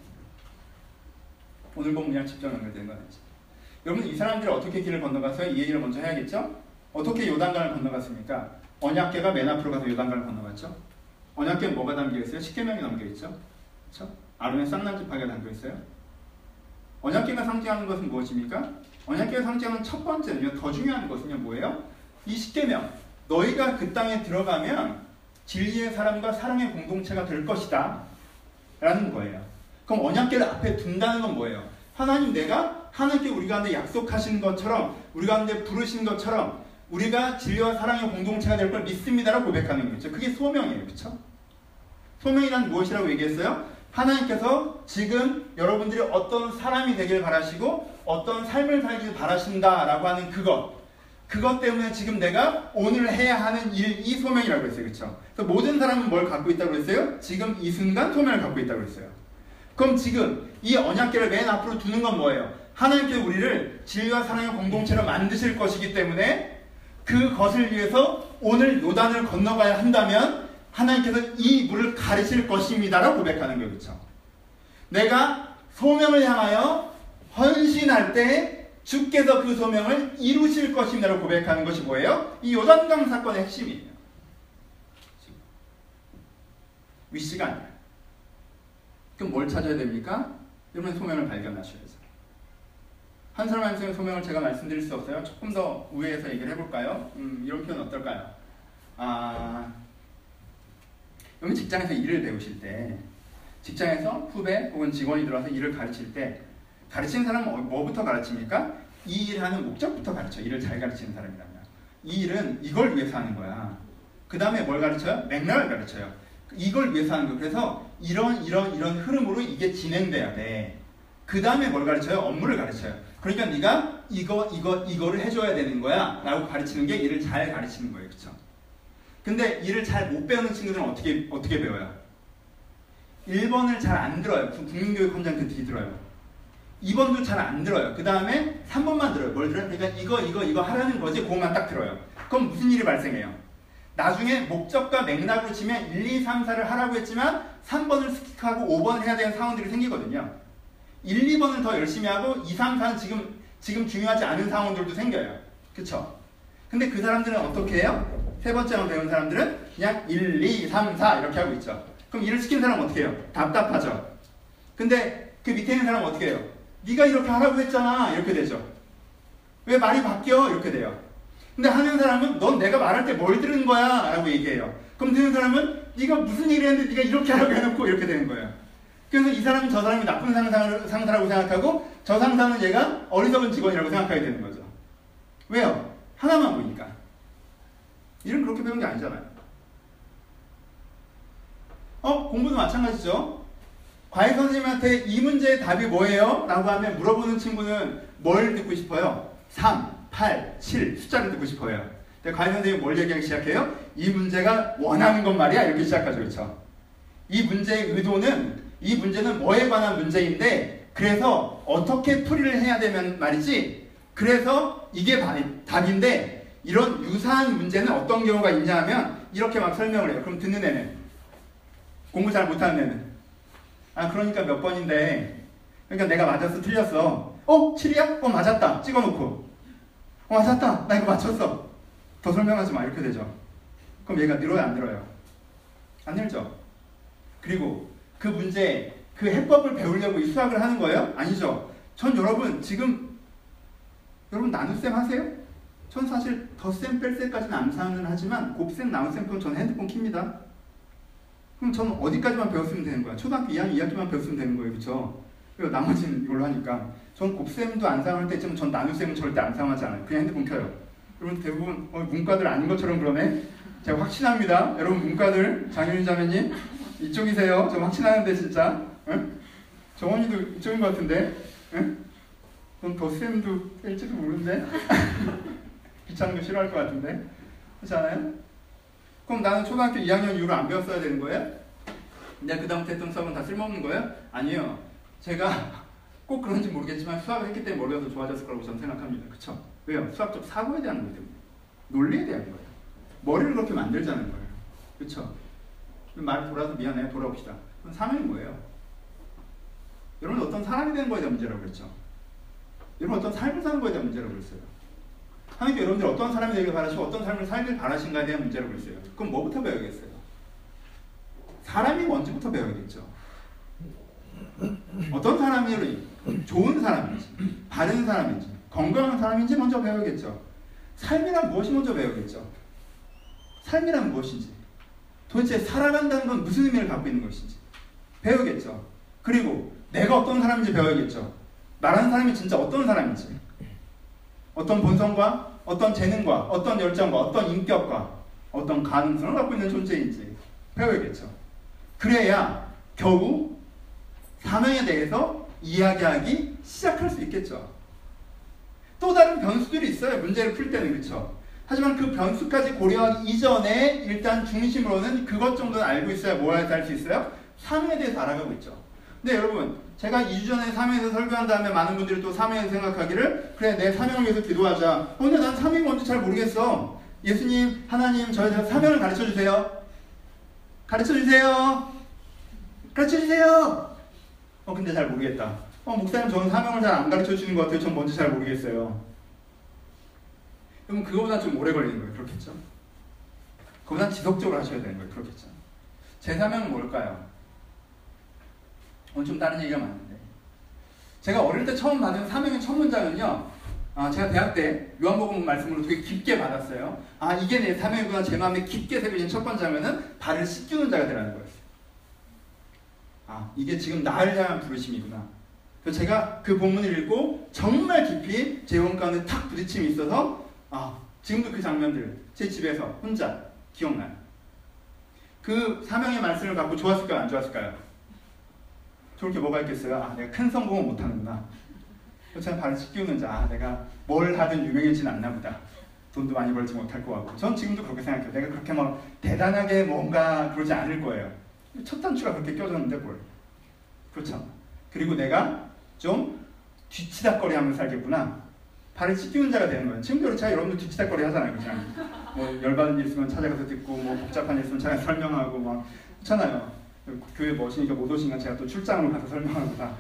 오늘 본문이랑 직접 연결되는 건 아니지. 여러분, 이 사람들이 어떻게 길을 건너가서 이 얘기를 먼저 해야겠죠? 어떻게 요단강을 건너갔습니까? 언약궤가 맨 앞으로 가서 요단강을 건너갔죠? 언약궤는 뭐가 담겨있어요? 십계명이 담겨있죠? 그렇죠? 아론의 쌍난지파가 담겨있어요? 언약궤가 상징하는 것은 무엇입니까? 언약궤가 상징하는 첫 번째는요, 더 중요한 것은요, 뭐예요? 이 십계명. 너희가 그 땅에 들어가면 진리의 사람과 사랑의 공동체가 될 것이다 라는 거예요. 그럼 언약궤를 앞에 둔다는 건 뭐예요? 하나님, 내가 하나님께 우리 가운데 약속하신 것처럼 우리 가운데 부르신 것처럼 우리가 진리와 사랑의 공동체가 될 걸 믿습니다라고 고백하는 거죠. 그게 소명이에요. 그렇죠? 소명이란 무엇이라고 얘기했어요? 하나님께서 지금 여러분들이 어떤 사람이 되길 바라시고 어떤 삶을 살길 바라신다라고 하는 그것 때문에 지금 내가 오늘 해야 하는 일, 이 소명이라고 했어요. 그렇죠? 그래서 모든 사람은 뭘 갖고 있다고 했어요? 지금 이 순간 소명을 갖고 있다고 했어요. 그럼 지금 이 언약궤를 맨 앞으로 두는 건 뭐예요? 하나님께서 우리를 진리와 사랑의 공동체로 만드실 것이기 때문에 그것을 위해서 오늘 요단을 건너가야 한다면 하나님께서 이 물을 가르칠 것입니다 라고 고백하는 거예요. 그렇죠? 내가 소명을 향하여 헌신할 때 주께서 그 소명을 이루실 것입니다 라고 고백하는 것이 뭐예요? 이 요단강 사건의 핵심이에요. 위시가 아니에요. 그럼 뭘 찾아야 됩니까? 여러분의 소명을 발견하셔야죠. 한 사람 한 사람의 소명을 제가 말씀드릴 수 없어요. 조금 더 우회해서 얘기를 해볼까요? 이런 표현 어떨까요? 여러분 직장에서 일을 배우실 때, 직장에서 후배 혹은 직원이 들어와서 일을 가르칠 때 가르치는 사람은 뭐부터 가르칩니까? 이 일을 하는 목적부터 가르쳐. 일을 잘 가르치는 사람이라면 이 일은 이걸 위해서 하는 거야. 그 다음에 뭘 가르쳐요? 맥락을 가르쳐요. 이걸 위해서 하는 거예요. 그래서 이런 흐름으로 이게 진행돼야 돼. 그 다음에 뭘 가르쳐요? 업무를 가르쳐요. 그러니까 네가 이거를 해줘야 되는 거야 라고 가르치는 게 일을 잘 가르치는 거예요. 그렇죠? 근데 일을 잘 못 배우는 친구들은 어떻게 배워요? 1번을 잘 안 들어요. 국민교육 헌장 그 뒤 들어요. 2번도 잘 안 들어요. 그 다음에 3번만 들어요. 뭘 들어요? 그러니까 이거 하라는 거지. 그것만 딱 들어요. 그럼 무슨 일이 발생해요? 나중에 목적과 맥락으로 치면 1, 2, 3, 4를 하라고 했지만 3번을 스킵하고 5번을 해야 되는 상황들이 생기거든요. 1, 2번을 더 열심히 하고 2, 3, 4는 지금 중요하지 않은 상황들도 생겨요. 그쵸? 근데 그 사람들은 어떻게 해요? 세 번째만 배운 사람들은 그냥 1, 2, 3, 4 이렇게 하고 있죠. 그럼 일을 시킨 사람은 어떻게 해요? 답답하죠. 근데 그 밑에 있는 사람은 어떻게 해요? 네가 이렇게 하라고 했잖아 이렇게 되죠. 왜 말이 바뀌어? 이렇게 돼요. 근데 하는 사람은 넌 내가 말할 때 뭘 들은 거야? 라고 얘기해요. 그럼 듣는 사람은 네가 무슨 얘기를 했는데 네가 이렇게 하라고 해놓고 이렇게 되는 거예요. 그래서 이 사람이 저 사람이 나쁜 상사라고 생각하고 저 상사는 얘가 어리석은 직원이라고 생각하게 되는 거죠. 왜요? 하나만 보니까. 일은 그렇게 배운 게 아니잖아요. 공부도 마찬가지죠. 과외 선생님한테 이 문제의 답이 뭐예요? 라고 하면 물어보는 친구는 뭘 듣고 싶어요? 3, 8, 7 숫자를 듣고 싶어요. 근데 과외 선생님이 뭘 얘기하기 시작해요? 이 문제가 원하는 것 말이야 이렇게 시작하죠. 그렇죠? 이 문제의 의도는 이 문제는 뭐에 관한 문제인데 그래서 어떻게 풀이를 해야 되면 말이지 그래서 이게 답인데 이런 유사한 문제는 어떤 경우가 있냐 하면 이렇게 막 설명을 해요. 그럼 듣는 애는 공부 잘 못하는 애는 그러니까 몇 번인데 그러니까 내가 맞았어 틀렸어 7이야? 맞았다 찍어놓고 맞았다 나 이거 맞췄어 더 설명하지 마 이렇게 되죠. 그럼 얘가 늘어요 안 늘어요? 안 늘죠. 그리고 그 문제 그 해법을 배우려고 이 수학을 하는 거예요? 아니죠. 전 여러분 지금 여러분 나눗셈 하세요? 전 사실 덧셈 뺄셈까지는 암산은 하지만 곱셈 나눗셈 그건 전 핸드폰 킵니다. 그럼 저는 어디까지만 배웠으면 되는 거야? 초등학교 2학년 2학기만 배웠으면 되는 거예요. 그렇죠? 그리고 나머지는 이걸로 하니까 전 곱셈도 안 사용할 때 있지만 전 나눗셈은 절대 안 사용하지 않아요. 그냥 핸드폰 켜요. 여러분 대부분 문과들 아닌 것처럼 그러네. 제가 확신합니다. 여러분 문과들 장윤희 자매님 이쪽이세요. 저 확신하는데 진짜 응? 정원이도 이쪽인 것 같은데 응? 넌 덧셈도 뺄지도 모르는데 귀찮은 거 싫어할 것 같은데 그렇지 않아요? 그럼 나는 초등학교 2학년 이후로 안 배웠어야 되는 거예요? 내가 그 다음부터 했던 수학은 다 쓸모없는 거예요? 아니에요. 제가 꼭 그런지 모르겠지만 수학을 했기 때문에 머리가 더 좋아졌을 거라고 저는 생각합니다. 그쵸? 왜요? 수학적 사고에 대한 거기 때문에 논리에 대한 거예요. 머리를 그렇게 만들자는 거예요. 그쵸? 말 돌아서 미안해요. 돌아옵시다. 그럼 사명이 뭐예요? 여러분 어떤 사람이 되는 거에 대한 문제라고 그랬죠? 여러분 어떤 삶을 사는 거에 대한 문제라고 그랬어요? 하나님께 여러분들 어떤 사람이 되길 바라시고 어떤 삶을 살길 바라신가에 대한 문제라고 그랬어요. 그럼 뭐부터 배워야겠어요? 사람이 뭔지부터 배워야겠죠. 어떤 사람이 좋은 사람인지 바른 사람인지 건강한 사람인지 먼저 배워야겠죠. 삶이란 무엇이 먼저 배워야겠죠. 삶이란 무엇인지 도대체 살아간다는 건 무슨 의미를 갖고 있는 것인지 배워야겠죠. 그리고 내가 어떤 사람인지 배워야겠죠. 말하는 사람이 진짜 어떤 사람인지 어떤 본성과 어떤 재능과 어떤 열정과 어떤 인격과 어떤 가능성을 갖고 있는 존재인지 배워야겠죠. 그래야 겨우 사명에 대해서 이야기하기 시작할 수 있겠죠. 또 다른 변수들이 있어요. 문제를 풀 때는. 그렇죠. 하지만 그 변수까지 고려하기 이전에 일단 중심으로는 그것 정도는 알고 있어야 뭘 할 수 있어요? 사명에 대해서 알아가고 있죠. 근데 여러분 제가 2주 전에 사명에서 설교한 다음에 많은 분들이 또 사명에서 생각하기를 그래 내 사명을 위해서 기도하자. 근데 난 사명이 뭔지 잘 모르겠어. 예수님 하나님 저희한테 사명을 가르쳐주세요. 가르쳐주세요. 가르쳐주세요. 근데 잘 모르겠다. 목사님 저는 사명을 잘 안 가르쳐주는 것 같아요. 전 뭔지 잘 모르겠어요. 그럼 그거보다 좀 오래 걸리는 거예요. 그렇겠죠? 그거보다 지속적으로 하셔야 되는 거예요. 그렇겠죠? 제 사명은 뭘까요? 오늘 좀 다른 얘기가 많은데 제가 어릴 때 처음 받은 사명의 첫 문장은요 제가 대학 때 요한복음 말씀으로 되게 깊게 받았어요. 이게 내 사명이구나 제 마음에 깊게 새겨진 첫 번째 하면은 발을 씻기는 자가 되라는 거였어요. 이게 지금 나를 향한 부르심이구나. 그래서 제가 그 본문을 읽고 정말 깊이 제 영 가운데 탁 부딪힘이 있어서 지금도 그 장면들 제 집에서 혼자 기억나요. 그 사명의 말씀을 갖고 좋았을까요? 안 좋았을까요? 좋을 게 뭐가 있겠어요? 내가 큰 성공은 못하는구나. 그렇잖아요. 발을 씻기우는 자. 내가 뭘 하든 유명해지는 않나 보다. 돈도 많이 벌지 못할 것 같고. 전 지금도 그렇게 생각해요. 내가 그렇게 막 대단하게 뭔가 그러지 않을 거예요. 첫 단추가 그렇게 껴졌는데 뭘. 그렇죠. 그리고 내가 좀 뒤치다거리 하면서 살겠구나. 발을 씻기는 자가 되는 거예요. 지금도 그렇죠. 여러분들 뒤치다거리 하잖아요. 그냥 뭐 열받은 일 있으면 찾아가서 듣고 뭐 복잡한 일 있으면 찾아가서 설명하고 막 그렇잖아요. 교회 멋이니까 못 오시니까 제가 또 출장으로 가서 설명하고 다.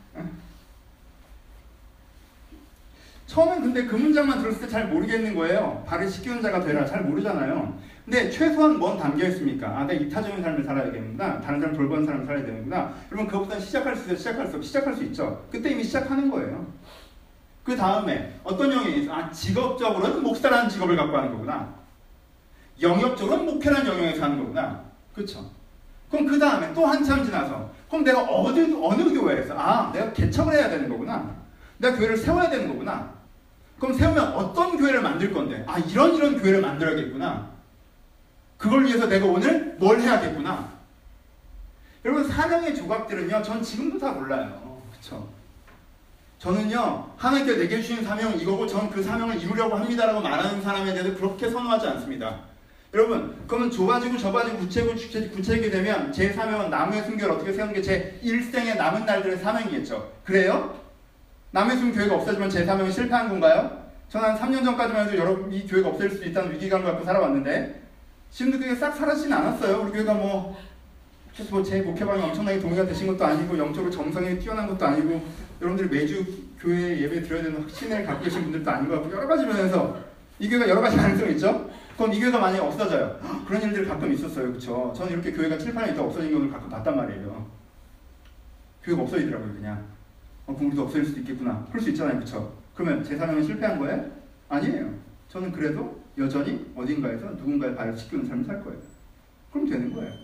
처음엔 근데 그 문장만 들었을 때 잘 모르겠는 거예요. 발을 씻기는 자가 되라. 잘 모르잖아요. 근데 최소한 뭔 담겨 있습니까? 아, 내가 이타적인 삶을 살아야겠구나. 다른 사람 돌보는 삶을 살아야 되는구나. 그러면 그것보다 시작할 수 있어요? 시작할 수 있죠. 그때 이미 시작하는 거예요. 그 다음에 어떤 영역이 있어? 아, 직업적으로는 목사라는 직업을 갖고 하는 거구나. 영역적으로는 목회라는 영역에서 하는 거구나. 그렇죠? 그럼 그 다음에 또 한참 지나서 그럼 내가 어느 교회에서 아, 내가 개척을 해야 되는 거구나. 내가 교회를 세워야 되는 거구나. 그럼 세우면 어떤 교회를 만들 건데? 아, 이런 교회를 만들어야겠구나. 그걸 위해서 내가 오늘 뭘 해야겠구나. 여러분, 사명의 조각들은요, 전 지금도 다 몰라요. 그쵸? 저는요, 하나님께서 내게 주신 사명은 이거고, 전 그 사명을 이루려고 합니다라고 말하는 사람에 대해서 그렇게 선호하지 않습니다. 여러분, 그러면 좁아지고 구체적이 되면 제 사명은 나무의 순교를 어떻게 세우는 게 제 일생의 남은 날들의 사명이겠죠. 그래요? 남의 숨 교회가 없어지면 제 사명이 실패한 건가요? 저는 한 3년 전까지만 해도 이 교회가 없어질 수도 있다는 위기감을 갖고 살아왔는데 지금도 그게 싹 사라지진 않았어요. 우리 교회가 제 목회방이 엄청나게 동의가 되신 것도 아니고 영적으로 정성이 뛰어난 것도 아니고 여러분들이 매주 교회 예배 드려야 되는 확신을 갖고 계신 분들도 아닌 것 같고 여러 가지 면에서 이 교회가 여러 가지 가능성이 있죠? 그럼 이 교회가 만약에 없어져요. 그런 일들이 가끔 있었어요. 그쵸? 저는 이렇게 교회가 7, 8년 있다 없어진 경우를 가끔 봤단 말이에요. 교회가 없어지더라고요. 그냥. 그럼 우리도 없어질 수도 있겠구나. 그럴 수 있잖아요. 그쵸? 그러면 제 사명은 실패한 거예요? 아니에요. 저는 그래도 여전히 어딘가에서 누군가의 발을 씻기는 삶을 살 거예요. 그럼 되는 거예요.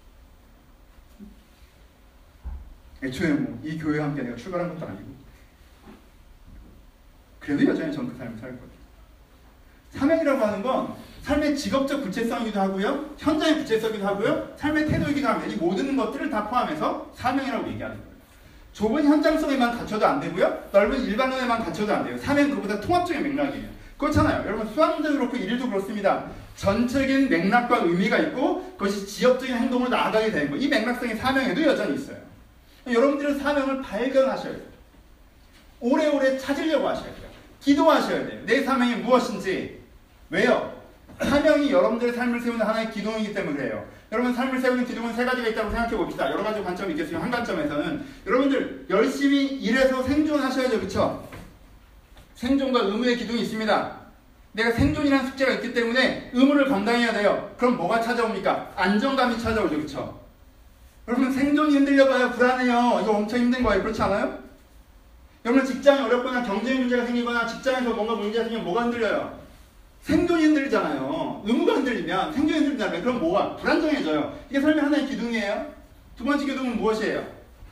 애초에 이 교회와 함께 내가 출발한 것도 아니고 그래도 여전히 전 그 삶을 살 거예요. 사명이라고 하는 건 삶의 직업적 구체성이기도 하고요. 현장의 구체성이기도 하고요. 삶의 태도이기도 합니다. 이 모든 것들을 다 포함해서 사명이라고 얘기하는 거예요. 좁은 현장성에만 갖춰도 안 되고요. 넓은 일반론에만 갖춰도 안 돼요. 사명은 그보다 통합적인 맥락이에요. 그렇잖아요. 여러분 수학도 그렇고 일도 그렇습니다. 전체적인 맥락과 의미가 있고 그것이 지역적인 행동으로 나아가게 되는 거예요. 이 맥락성이 사명에도 여전히 있어요. 여러분들은 사명을 발견하셔야 돼요. 오래오래 찾으려고 하셔야 돼요. 기도하셔야 돼요. 내 사명이 무엇인지. 왜요? 사명이 여러분들의 삶을 세우는 하나의 기둥이기 때문에 그래요. 여러분 삶을 세우는 기둥은 세 가지가 있다고 생각해 봅시다. 여러 가지 관점이 있겠지만 한 관점에서는 여러분들 열심히 일해서 생존하셔야죠. 그렇죠? 생존과 의무의 기둥이 있습니다. 내가 생존이라는 숙제가 있기 때문에 의무를 감당해야 돼요. 그럼 뭐가 찾아옵니까? 안정감이 찾아오죠. 그렇죠? 여러분 생존이 흔들려봐요. 불안해요. 이거 엄청 힘든 거예요. 그렇지 않아요? 여러분 직장이 어렵거나 경쟁 문제가 생기거나 직장에서 뭔가 문제가 생기면 뭐가 흔들려요? 생존이 흔들리잖아요. 의무가 흔들리면 생존이 흔들리잖아요. 그럼 뭐가? 불안정해져요. 이게 삶의 하나의 기둥이에요. 두 번째 기둥은 무엇이에요?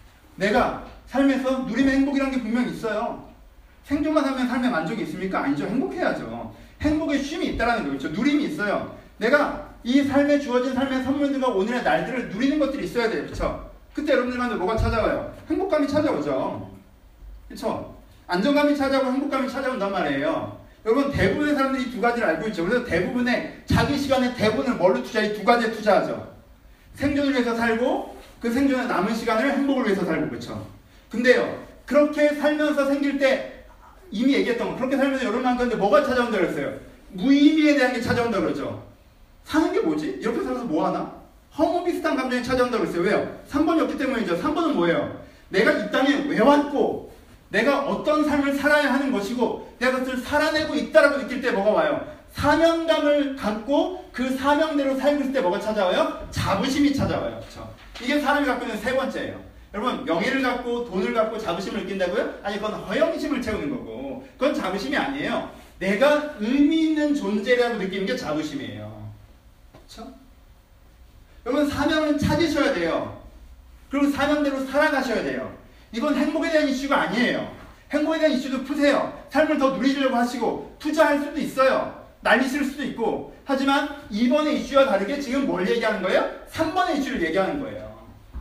내가 삶에서 누리는 행복이라는 게 분명히 있어요. 생존만 하면 삶에 만족이 있습니까? 아니죠. 행복해야죠. 행복에 쉼이 있다는 거죠. 누림이 있어요. 내가 이 삶에 주어진 삶의 선물들과 오늘의 날들을 누리는 것들이 있어야 돼요. 그렇죠? 그때 여러분들한테 뭐가 찾아와요? 행복감이 찾아오죠. 그렇죠? 안정감이 찾아오고 행복감이 찾아온단 말이에요. 여러분 대부분의 사람들이 이 두 가지를 알고 있죠. 그래서 대부분의 자기 시간의 대부분을 뭘로 투자해? 이 두 가지에 투자하죠. 생존을 위해서 살고 그 생존의 남은 시간을 행복을 위해서 살고. 그렇죠? 근데요 그렇게 살면서 생길 때 이미 얘기했던 거 그렇게 살면서 여러분 한 건데 뭐가 찾아온다 그랬어요? 무의미에 대한 게 찾아온다 그러죠. 사는 게 뭐지? 이렇게 살아서 뭐하나? 허무 비슷한 감정이 찾아온다 그랬어요. 왜요? 3번이 없기 때문이죠. 3번은 뭐예요? 내가 이 땅에 왜 왔고 내가 어떤 삶을 살아야 하는 것이고 내가 그것을 살아내고 있다라고 느낄 때 뭐가 와요? 사명감을 갖고 그 사명대로 살고 있을 때 뭐가 찾아와요? 자부심이 찾아와요. 그렇죠? 이게 사람이 갖고 있는 세 번째예요. 여러분 명예를 갖고 돈을 갖고 자부심을 느낀다고요? 아니 그건 허영심을 채우는 거고 그건 자부심이 아니에요. 내가 의미 있는 존재라고 느끼는 게 자부심이에요. 그렇죠? 여러분 사명을 찾으셔야 돼요. 그리고 사명대로 살아가셔야 돼요. 이건 행복에 대한 이슈가 아니에요. 행복에 대한 이슈도 푸세요. 삶을 더 누리려고 하시고 투자할 수도 있어요. 날리실 수도 있고. 하지만 2번의 이슈와 다르게 지금 뭘 얘기하는 거예요? 3번의 이슈를 얘기하는 거예요.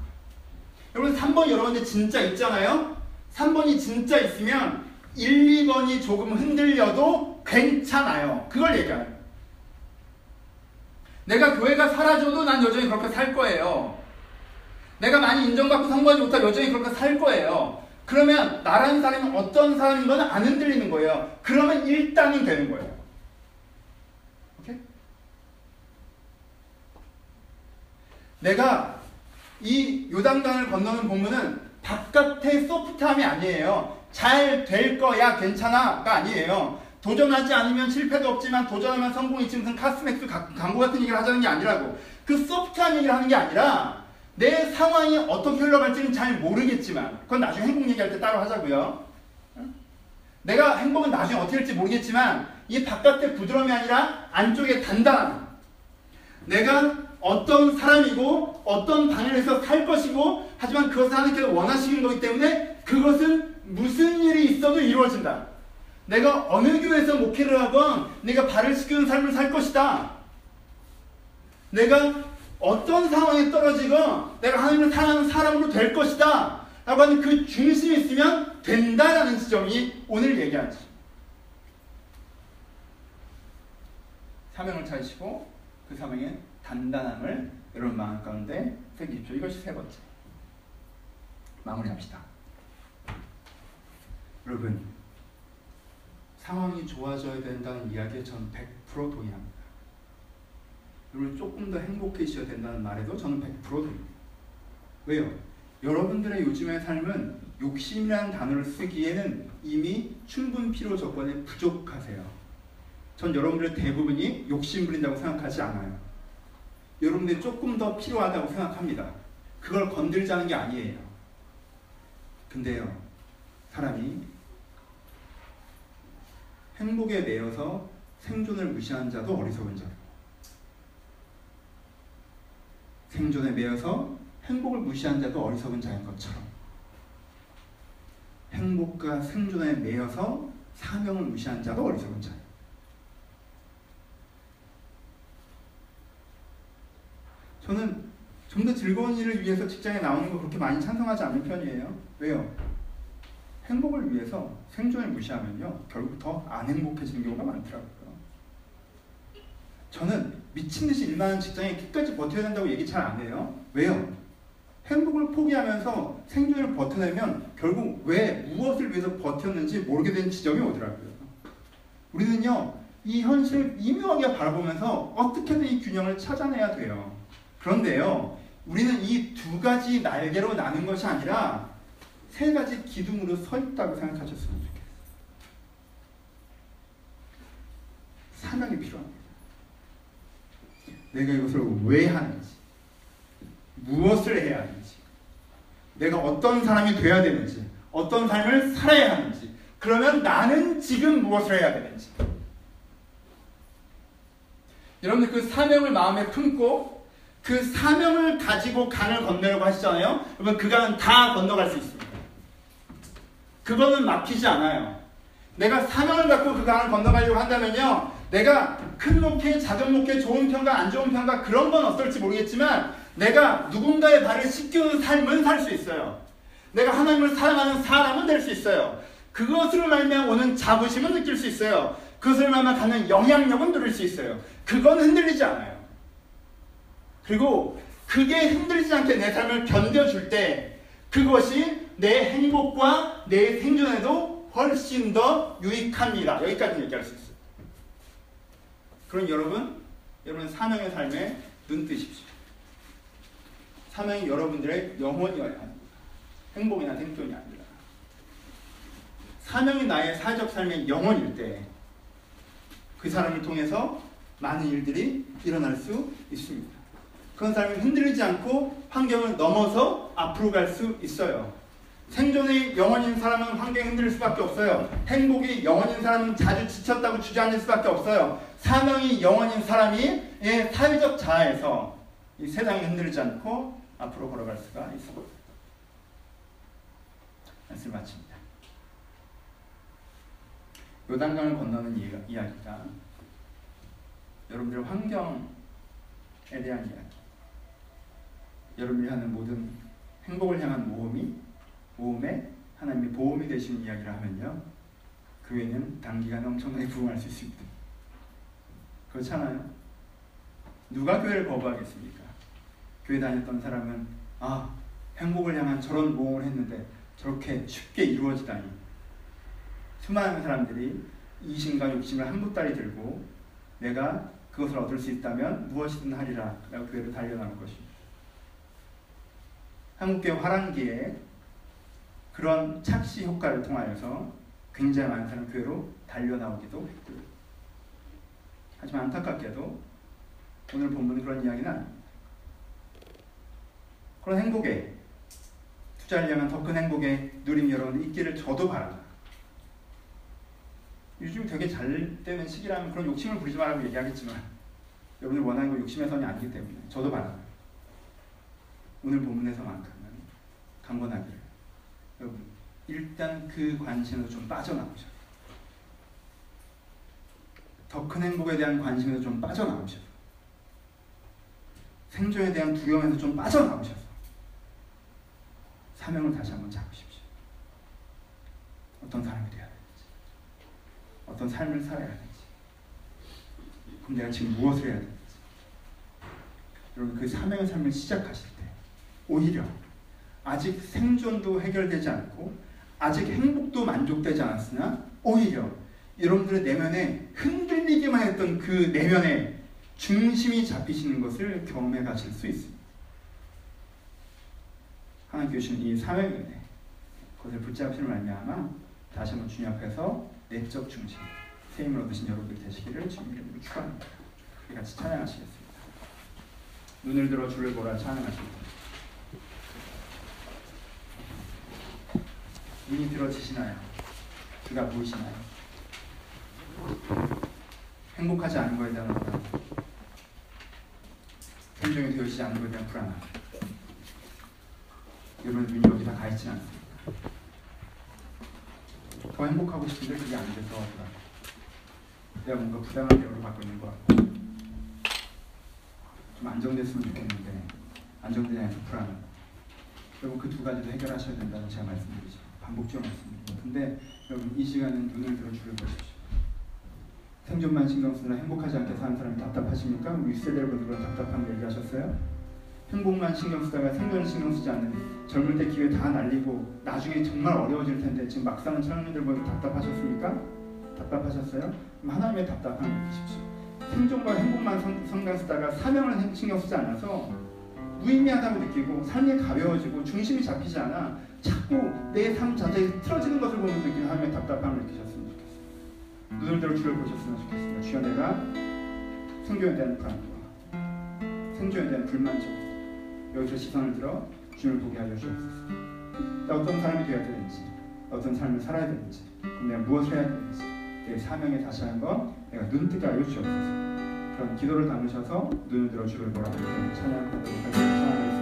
여러분 3번이 여러분들 진짜 있잖아요. 3번이 진짜 있으면 1, 2번이 조금 흔들려도 괜찮아요. 그걸 얘기하는 거예요. 내가 교회가 사라져도 난 여전히 그렇게 살 거예요. 내가 많이 인정받고 성공하지 못하고 여전히 그렇게 살 거예요. 그러면 나라는 사람이 어떤 사람인 건 안 흔들리는 거예요. 그러면 일단은 되는 거예요. 오케이? 내가 이 요단강을 건너는 본문은 바깥의 소프트함이 아니에요. 잘 될 거야, 괜찮아가 아니에요. 도전하지 않으면 실패도 없지만 도전하면 성공이 있지, 무슨 카스맥스 광고 같은 얘기를 하자는 게 아니라고. 그 소프트한 얘기를 하는 게 아니라 내 상황이 어떻게 흘러갈지는 잘 모르겠지만, 그건 나중에 행복 얘기할 때 따로 하자고요. 내가 행복은 나중에 어떻게 될지 모르겠지만 이 바깥의 부드러움이 아니라 안쪽의 단단함, 내가 어떤 사람이고 어떤 방향에서 살 것이고, 하지만 그것을 하나님께서 원하시는 거기 때문에 그것은 무슨 일이 있어도 이루어진다. 내가 어느 교회에서 목회를 하건 내가 발을 씻기는 삶을 살 것이다. 내가 어떤 상황에 떨어지건 내가 하나님을 사랑하는 사람으로 될 것이다 라고 하는 그 중심이 있으면 된다라는 지점이 오늘 얘기하는 지. 사명을 찾으시고 그 사명의 단단함을 여러분 마음 가운데 새기십시오. 이것이 세 번째. 마무리합시다. 여러분, 상황이 좋아져야 된다는 이야기에 저는 100% 동의합니다. 여러분, 조금 더 행복해지셔야 된다는 말에도 저는 100% 동의합니다. 왜요? 여러분들의 요즘의 삶은 욕심이라는 단어를 쓰기에는 이미 충분 필요 조건에 부족하세요. 전 여러분들의 대부분이 욕심 부린다고 생각하지 않아요. 여러분들이 조금 더 필요하다고 생각합니다. 그걸 건들자는 게 아니에요. 근데요, 사람이 행복에 매여서 생존을 무시한 자도 어리석은 자고, 생존에 매여서 행복을 무시한 자도 어리석은 자인 것처럼, 행복과 생존에 매여서 사명을 무시한 자도 어리석은 자예요. 저는 좀 더 즐거운 일을 위해서 직장에 나오는 거 그렇게 많이 찬성하지 않는 편이에요. 왜요? 행복을 위해서 생존을 무시하면요, 결국 더 안 행복해지는 경우가 많더라고요. 저는 미친듯이 일만 하는 직장에 끝까지 버텨야 된다고 얘기 잘 안 해요. 왜요? 행복을 포기하면서 생존을 버텨내면 결국 왜, 무엇을 위해서 버텼는지 모르게 되는 지점이 오더라고요. 우리는요, 이 현실을 미묘하게 바라보면서 어떻게든 이 균형을 찾아내야 돼요. 그런데요, 우리는 이 두 가지 날개로 나는 것이 아니라 세 가지 기둥으로 서 있다고 생각하셨으면 좋겠어요. 사명이 필요합니다. 내가 이것을 왜 하는지, 무엇을 해야 하는지, 내가 어떤 사람이 돼야 되는지, 어떤 삶을 살아야 하는지, 그러면 나는 지금 무엇을 해야 되는지. 여러분들 그 사명을 마음에 품고 그 사명을 가지고 강을 건너려고 하시잖아요. 여러분, 그 강은 다 건너갈 수 있습니다. 그거는 막히지 않아요. 내가 사명을 갖고 그 강을 건너가려고 한다면요, 내가 큰 목회, 작은 목회, 좋은 평가, 안 좋은 평가, 그런 건 어떨지 모르겠지만 내가 누군가의 발을 씻기는 삶은 살 수 있어요. 내가 하나님을 사랑하는 사람은 될 수 있어요. 그것으로 말미암아 오는 자부심은 느낄 수 있어요. 그것을 말미암아 갖는 영향력은 누릴 수 있어요. 그건 흔들리지 않아요. 그리고 그게 흔들리지 않게 내 삶을 견뎌줄 때 그것이 내 행복과 내 생존에도 훨씬 더 유익합니다. 여기까지 얘기할 수 있어요. 그럼 여러분 사명의 삶에 눈 뜨십시오. 사명이 여러분들의 영혼이어야 합니다. 행복이나 생존이 아니라. 사명이 나의 사회적 삶의 영혼일 때 그 사람을 통해서 많은 일들이 일어날 수 있습니다. 그런 사람이 흔들리지 않고 환경을 넘어서 앞으로 갈 수 있어요. 생존의 영혼인 사람은 환경에 흔들릴 수밖에 없어요. 행복이 영혼인 사람은 자주 지쳤다고 주저앉을 수밖에 없어요. 사명이 영혼인 사람이 사회적 자아에서 이 세상에 흔들리지 않고 앞으로 걸어갈 수가 있습니다. 말씀 마칩니다. 요단강을 건너는 이야기가 여러분들의 환경에 대한 이야기, 여러분이 하는 모든 행복을 향한 모험에 하나님의 보험이 되시는 이야기를 하면요, 교회는 단기간에 엄청나게 부흥할 수 있습니다. 그렇잖아요? 누가 교회를 거부하겠습니까? 교회 다녔던 사람은 행복을 향한 저런 모험을 했는데 저렇게 쉽게 이루어지다니. 수많은 사람들이 이심과 욕심을 한 보따리 들고 내가 그것을 얻을 수 있다면 무엇이든 하리라 라고 교회로 달려나올 것입니다. 한국교회 화랑기에 그런 착시 효과를 통하여서 굉장히 많은 사람이 교회로 달려나오기도 했고요. 하지만 안타깝게도 오늘 본문은 그런 이야기는 아닙니다. 그런 행복에, 투자를 향한 더 큰 행복에 누림 여러분들 있기를 저도 바랍니다. 요즘 되게 잘 되는 시기라면 그런 욕심을 부리지 말라고 얘기하겠지만 여러분들 원하는 거 욕심의 선이 아니기 때문에 저도 바랍니다. 오늘 본문에서만큼은 강건하기를 여러분 일단 그 관심에서 좀 빠져나오셔. 더 큰 행복에 대한 관심에서 좀 빠져나오셔서 생존에 대한 두려움에서 좀 빠져나오셔서 사명을 다시 한번 잡으십시오. 어떤 사람이 되어야 되는지, 어떤 삶을 살아야 되는지, 그럼 내가 지금 무엇을 해야 되는지. 여러분 그 사명의 삶을 시작하실 때 오히려 아직 생존도 해결되지 않고 아직 행복도 만족되지 않았으나 오히려 여러분들의 내면에 흔들리기만 했던 그 내면에 중심이 잡히시는 것을 경험해 가실 수 있습니다. 하나님 주신 이 사명의 은혜, 그것을 붙잡으시는 말미암아 다시 한번 주님 앞에서 내적 중심, 새 힘을 얻으신 여러분들 되시기를 주님 이름으로 축원합니다. 우리 같이 찬양하시겠습니다. 눈을 들어 주를 보라 찬양하십니다. 눈이 들어지시나요? 그가 보이시나요? 행복하지 않은 것에 대한 불안, 생존이 되어지지 않은 것에 대한 불안함. 여러분 눈이 여기 다 가있지 않습니다. 더 행복하고 싶은데 그게 안 돼서 불안. 내가 뭔가 부당한 대우를 받고 있는 것 같고 좀 안정됐으면 좋겠는데 안정되지 않아서 불안함. 여러분 그 두 가지도 해결하셔야 된다는 제가 말씀드리죠. 반복적으로 말씀드립니다. 근데 여러분 이 시간은 눈을 들어 주를 보십시오. 생존만 신경 쓰느라 행복하지 않게 사는 사람이 답답하십니까? 우리 윗세대 여러분들은 답답한 거 얘기하셨어요? 행복만 신경 쓰다가 생존을 신경 쓰지 않는 젊을 때 기회 다 날리고 나중에 정말 어려워질 텐데 지금 막 사는 청년들 보면 답답하셨습니까? 답답하셨어요? 그럼 하나님의 답답함을 느끼십시오. 생존과 행복만 신경 쓰다가 사명을 신경 쓰지 않아서 무의미하다고 느끼고 삶이 가벼워지고 중심이 잡히지 않아 자꾸 내 삶 자체에 틀어지는 것을 보면서 느끼는 하나님의 답답함을 느끼셨으면 좋겠어요. 눈을 들어 주를 보셨으면 좋겠습니다. 주여 내가 생존에 대한 불안과 생존에 대한 불만족 여기서 시선을 들어 주님을 보게 하여 주옵소서. 어떤 사람이 되어야 되는지, 어떤 삶을 살아야 되는지, 그럼 내가 무엇을 해야 되는지, 내 사명에 다시 한번 내가 눈뜨게 하여 주옵소서. 그런 기도를 담으셔서 눈을 들어 주를 보라 찬양하도록 하겠습니다.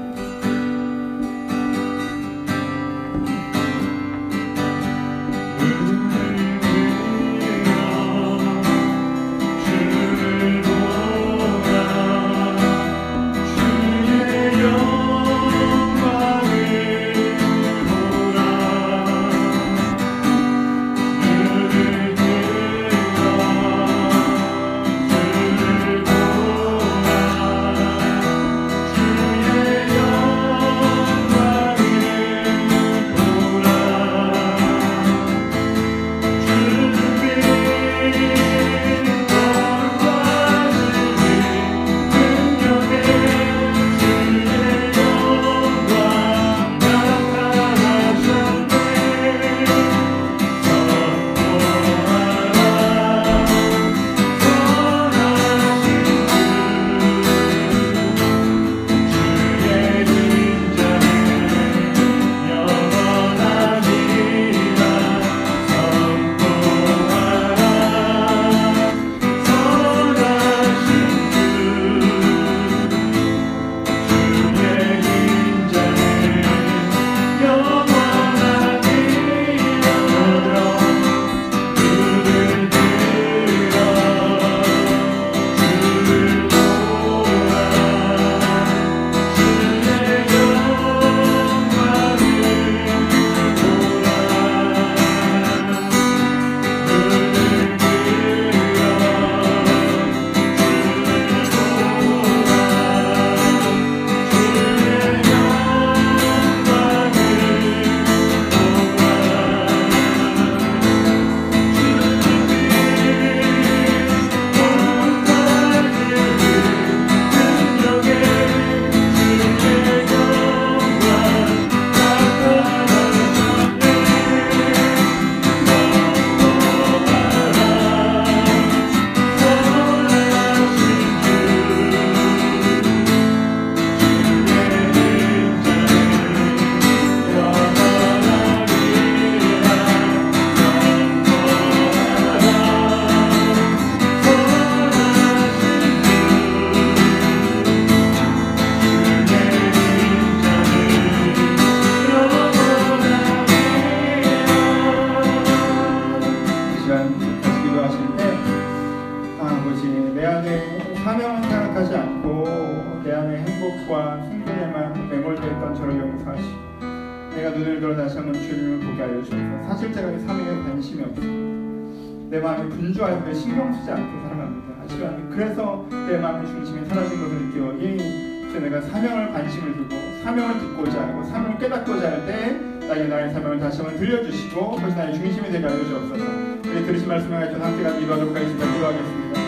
눈을 들어 다시 한번 주님을 보게 하여 주옵소서. 사실 제가 이 사명에 관심이 없어요. 내 마음이 분주할 때 신경 쓰지 않고 살아갑니다. 하지만 그래서 내 마음의 중심이 사라진 것을 느껴 내가 사명을 관심을 두고 사명을 듣고자 하고 사명을 깨닫고자 할 때 나의 사명을 다시 한번 들려주시고 그것이 나의 중심이 되게 하여 주옵소서. 우리 들으신 말씀을 가지고 함께 같이 기도하도록 하겠습니다. 기도하겠습니다.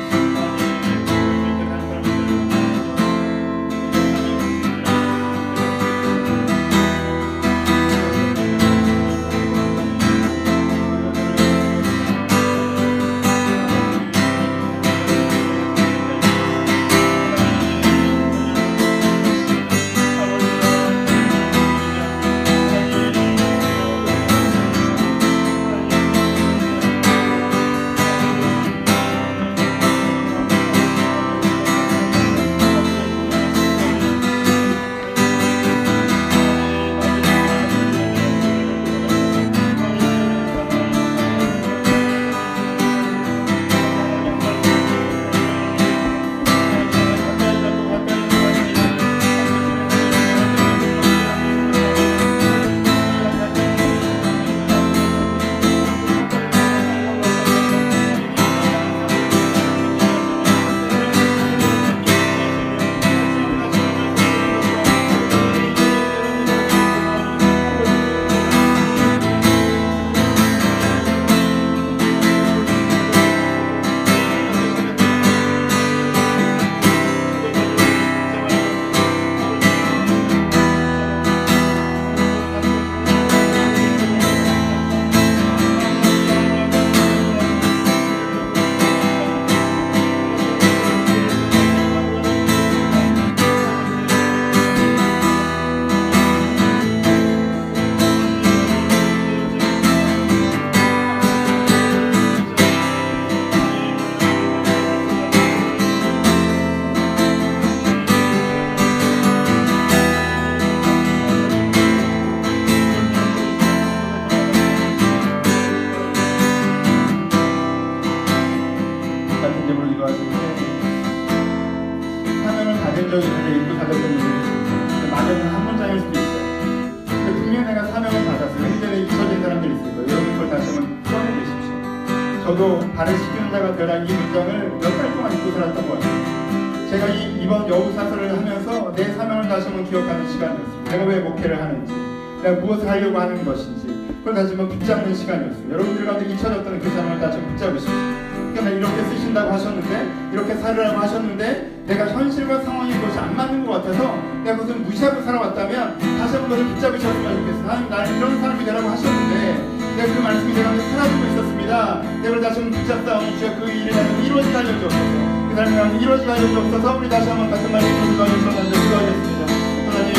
저도 발을 씻기는 자가 되라 이 문장을 몇 달 동안 읽고 살았던 것 같아요. 제가 이번 여우사설을 하면서 내 사명을 다시 한번 기억하는 시간이었어요. 내가 왜 목회를 하는지, 내가 무엇을 하려고 하는 것인지 그걸 다시 한번 붙잡는 시간이었어요. 여러분들 가운데 잊혀졌던 그 사명을 다시 한번 붙잡으십시오. 그러니까 이렇게 쓰신다고 하셨는데, 이렇게 살으라고 하셨는데 내가 현실과 상황이 그것이 안 맞는 것 같아서 내가 그것을 무시하고 살아왔다면 다시 한번 그것을 붙잡으셨으면 좋겠어요. 하나님 나를 이런 사람이 되라고 하셨는데 내가 그 말씀이 내 가운데 사라지고 있었습니다. 내가 다시 한번 붙잡다 주여 그 일이 나는 이루어지게 하여 주옵소서. 그 삶이 나는 이루어지게 하여 주옵소서. 우리 다시 한번 같은 말씀으로 기도하여 기도하겠습니다. 하나님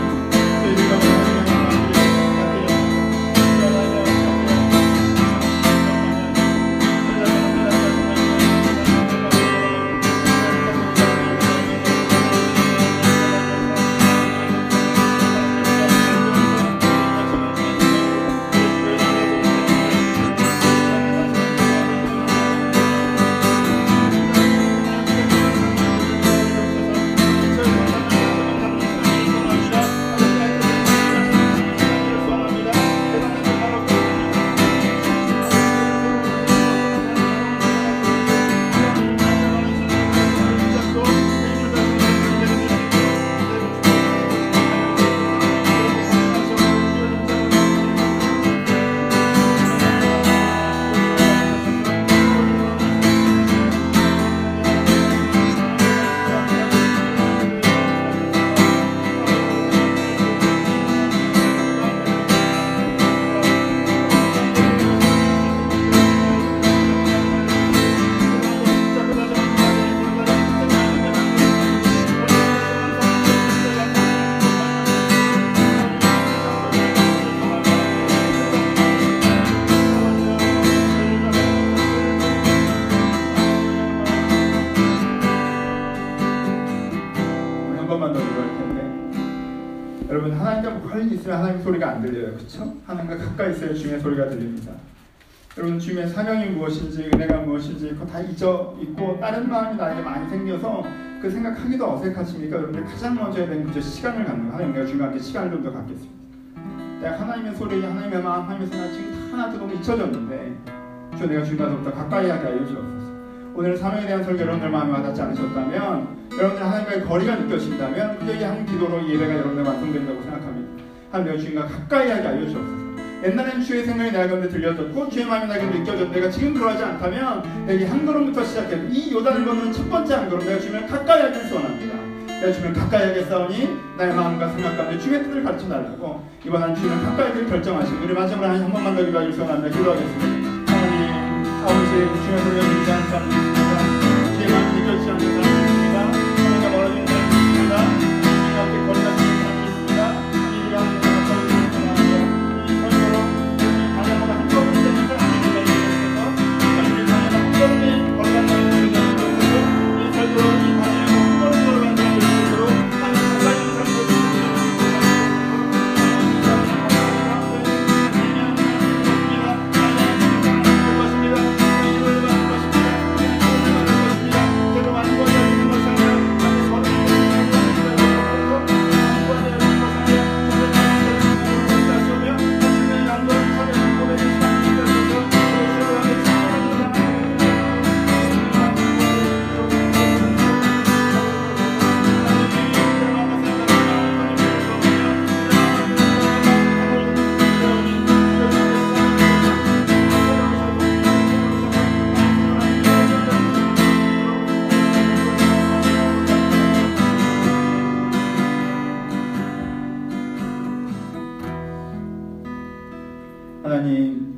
저희들과 하나님의 여러분 하나님과 멀리 있으면 하나님 소리가 안 들려요. 그렇죠? 하나님과 가까이 있어야 주님의 소리가 들립니다. 여러분 주님의 사명이 무엇인지 은혜가 무엇인지 그거 다 잊어 있고 다른 마음이 나에게 많이 생겨서 그 생각하기도 어색하십니까? 여러분들 가장 먼저 해야 되는 그저 시간을 갖는 거. 하나님 내가 주님과 함께 시간을 좀 더 갖겠습니다. 내가 하나님의 소리, 하나님의 마음, 하나님의 생각 지금 하나도 너무 잊혀졌는데 주 내가 주님과부터 가까이 하게 하여 주옵소서. 오늘 사명에 대한 설교 여러분들 마음에 와닿지 않으셨다면, 여러분들 하나님과의 거리가 느껴진다면 그게 한 기도로 예배가 여러분들 완성된다고 생각합니다. 하나님 내가 주님과 가까이 하게 하여 주옵소서. 옛날엔 주의 생각이 내 가운데 들려졌고 주의 마음이 내 가운데 느껴졌는데 내가 지금 그러하지 않다면 내게 한 걸음부터 시작해서 이 요단을 걷는 첫 번째 한 걸음 내가 주님을 가까이 하길 소원합니다. 내가 주님을 가까이 하겠사오니 나의 마음과 생각 가운데 주의 뜻을 가르쳐 달라고 이번 한 주님을 가까이 하기를 결정하시고 우리 마지막으로 한 번만 더 기도하길 소원합니다. 기도하겠습니다. 하나님 아버지 주의 소리가 들리지 않는 사람이 있습니다. 주의 마음이 느껴지지 않는 사람이 있습니다. 하나님과 멀어지는 사람이 있습니다. 주님과 함께 거리가 있는 사람이 있습니다. 우리가 하나님과 가까이 있는 사람이 이 설교로 우리 다녀보다 한 걸음 되는 사람들이 되게 해주셔서 우리 다녀보다 한 걸음에 걸어간 사람이 되게 해주셔서 이 설교로 이 다녀보다 한 걸음 걸어간 사람이 되게 해주셔서 하나님 가까이 있는 사람들이 되게 해주셔서 하나님,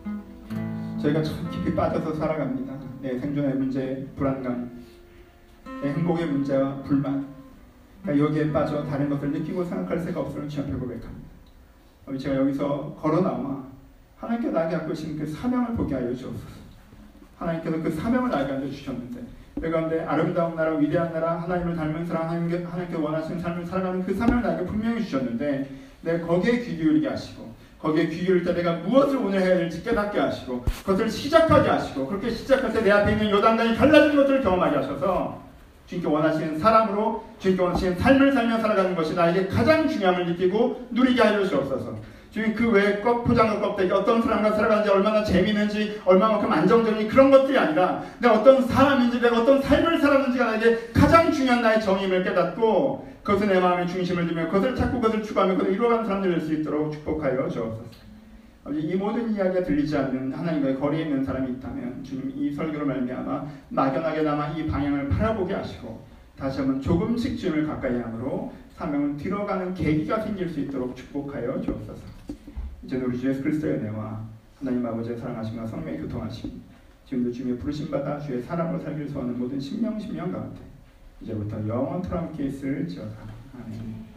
저희가 참 깊이 빠져서 살아갑니다. 내 생존의 문제, 불안감, 내 행복의 문제와 불만, 그러니까 여기에 빠져 다른 것을 느끼고 생각할 새가 없음을 주님 앞에 고백합니다. 제가 여기서 걸어 나와 하나님께 나에게 갖고 계신 그 사명을 보게 하여 주옵소서. 하나님께서 그 사명을 나에게 안겨주셨는데 내 가운데 아름다운 나라, 위대한 나라, 하나님을 닮은 사람, 하나님께 원하시는 삶을 살아가는 그 사명을 나에게 분명히 주셨는데 내가 거기에 귀 기울이게 하시고 거기에 귀 기울일 때 내가 무엇을 오늘 해야 될지 깨닫게 하시고 그것을 시작하게 하시고 그렇게 시작할 때 내 앞에 있는 요단강이 갈라진 것을 경험하게 하셔서 주님께 원하시는 사람으로 주님께 원하시는 삶을 살며 살아가는 것이 나에게 가장 중요함을 느끼고 누리게 하여 주옵소서. 주님 그 외에 포장과 껍데기 어떤 사람과 살아가는지 얼마나 재미있는지 얼마만큼 안정적인지 그런 것들이 아니라 내가 어떤 사람인지 내가 어떤 삶을 살았는지가 나에게 가장 중요한 나의 정의임을 깨닫고 그것을 내 마음의 중심을 두며 그것을 찾고 그것을 추구하며 그것을 이루어가는 사람들이 될 수 있도록 축복하여 주옵소서. 이 모든 이야기가 들리지 않는 하나님과의 거리에 있는 사람이 있다면 주님 이 설교로 말미암아 막연하게나마 이 방향을 바라보게 하시고 다시 한번 조금씩 주님을 가까이 함으로 사명을 들어가는 계기가 생길 수 있도록 축복하여 주옵소서. 이제 우리 주 예수 그리스도의 은혜와 하나님 아버지의 사랑하심과 성령의 교통하심 지금도 주님의 부르심 받아 주의 사랑으로 살기를 소원하는 모든 심령 가운데 이제부터 영원토록 함께 있을지어다. 아멘.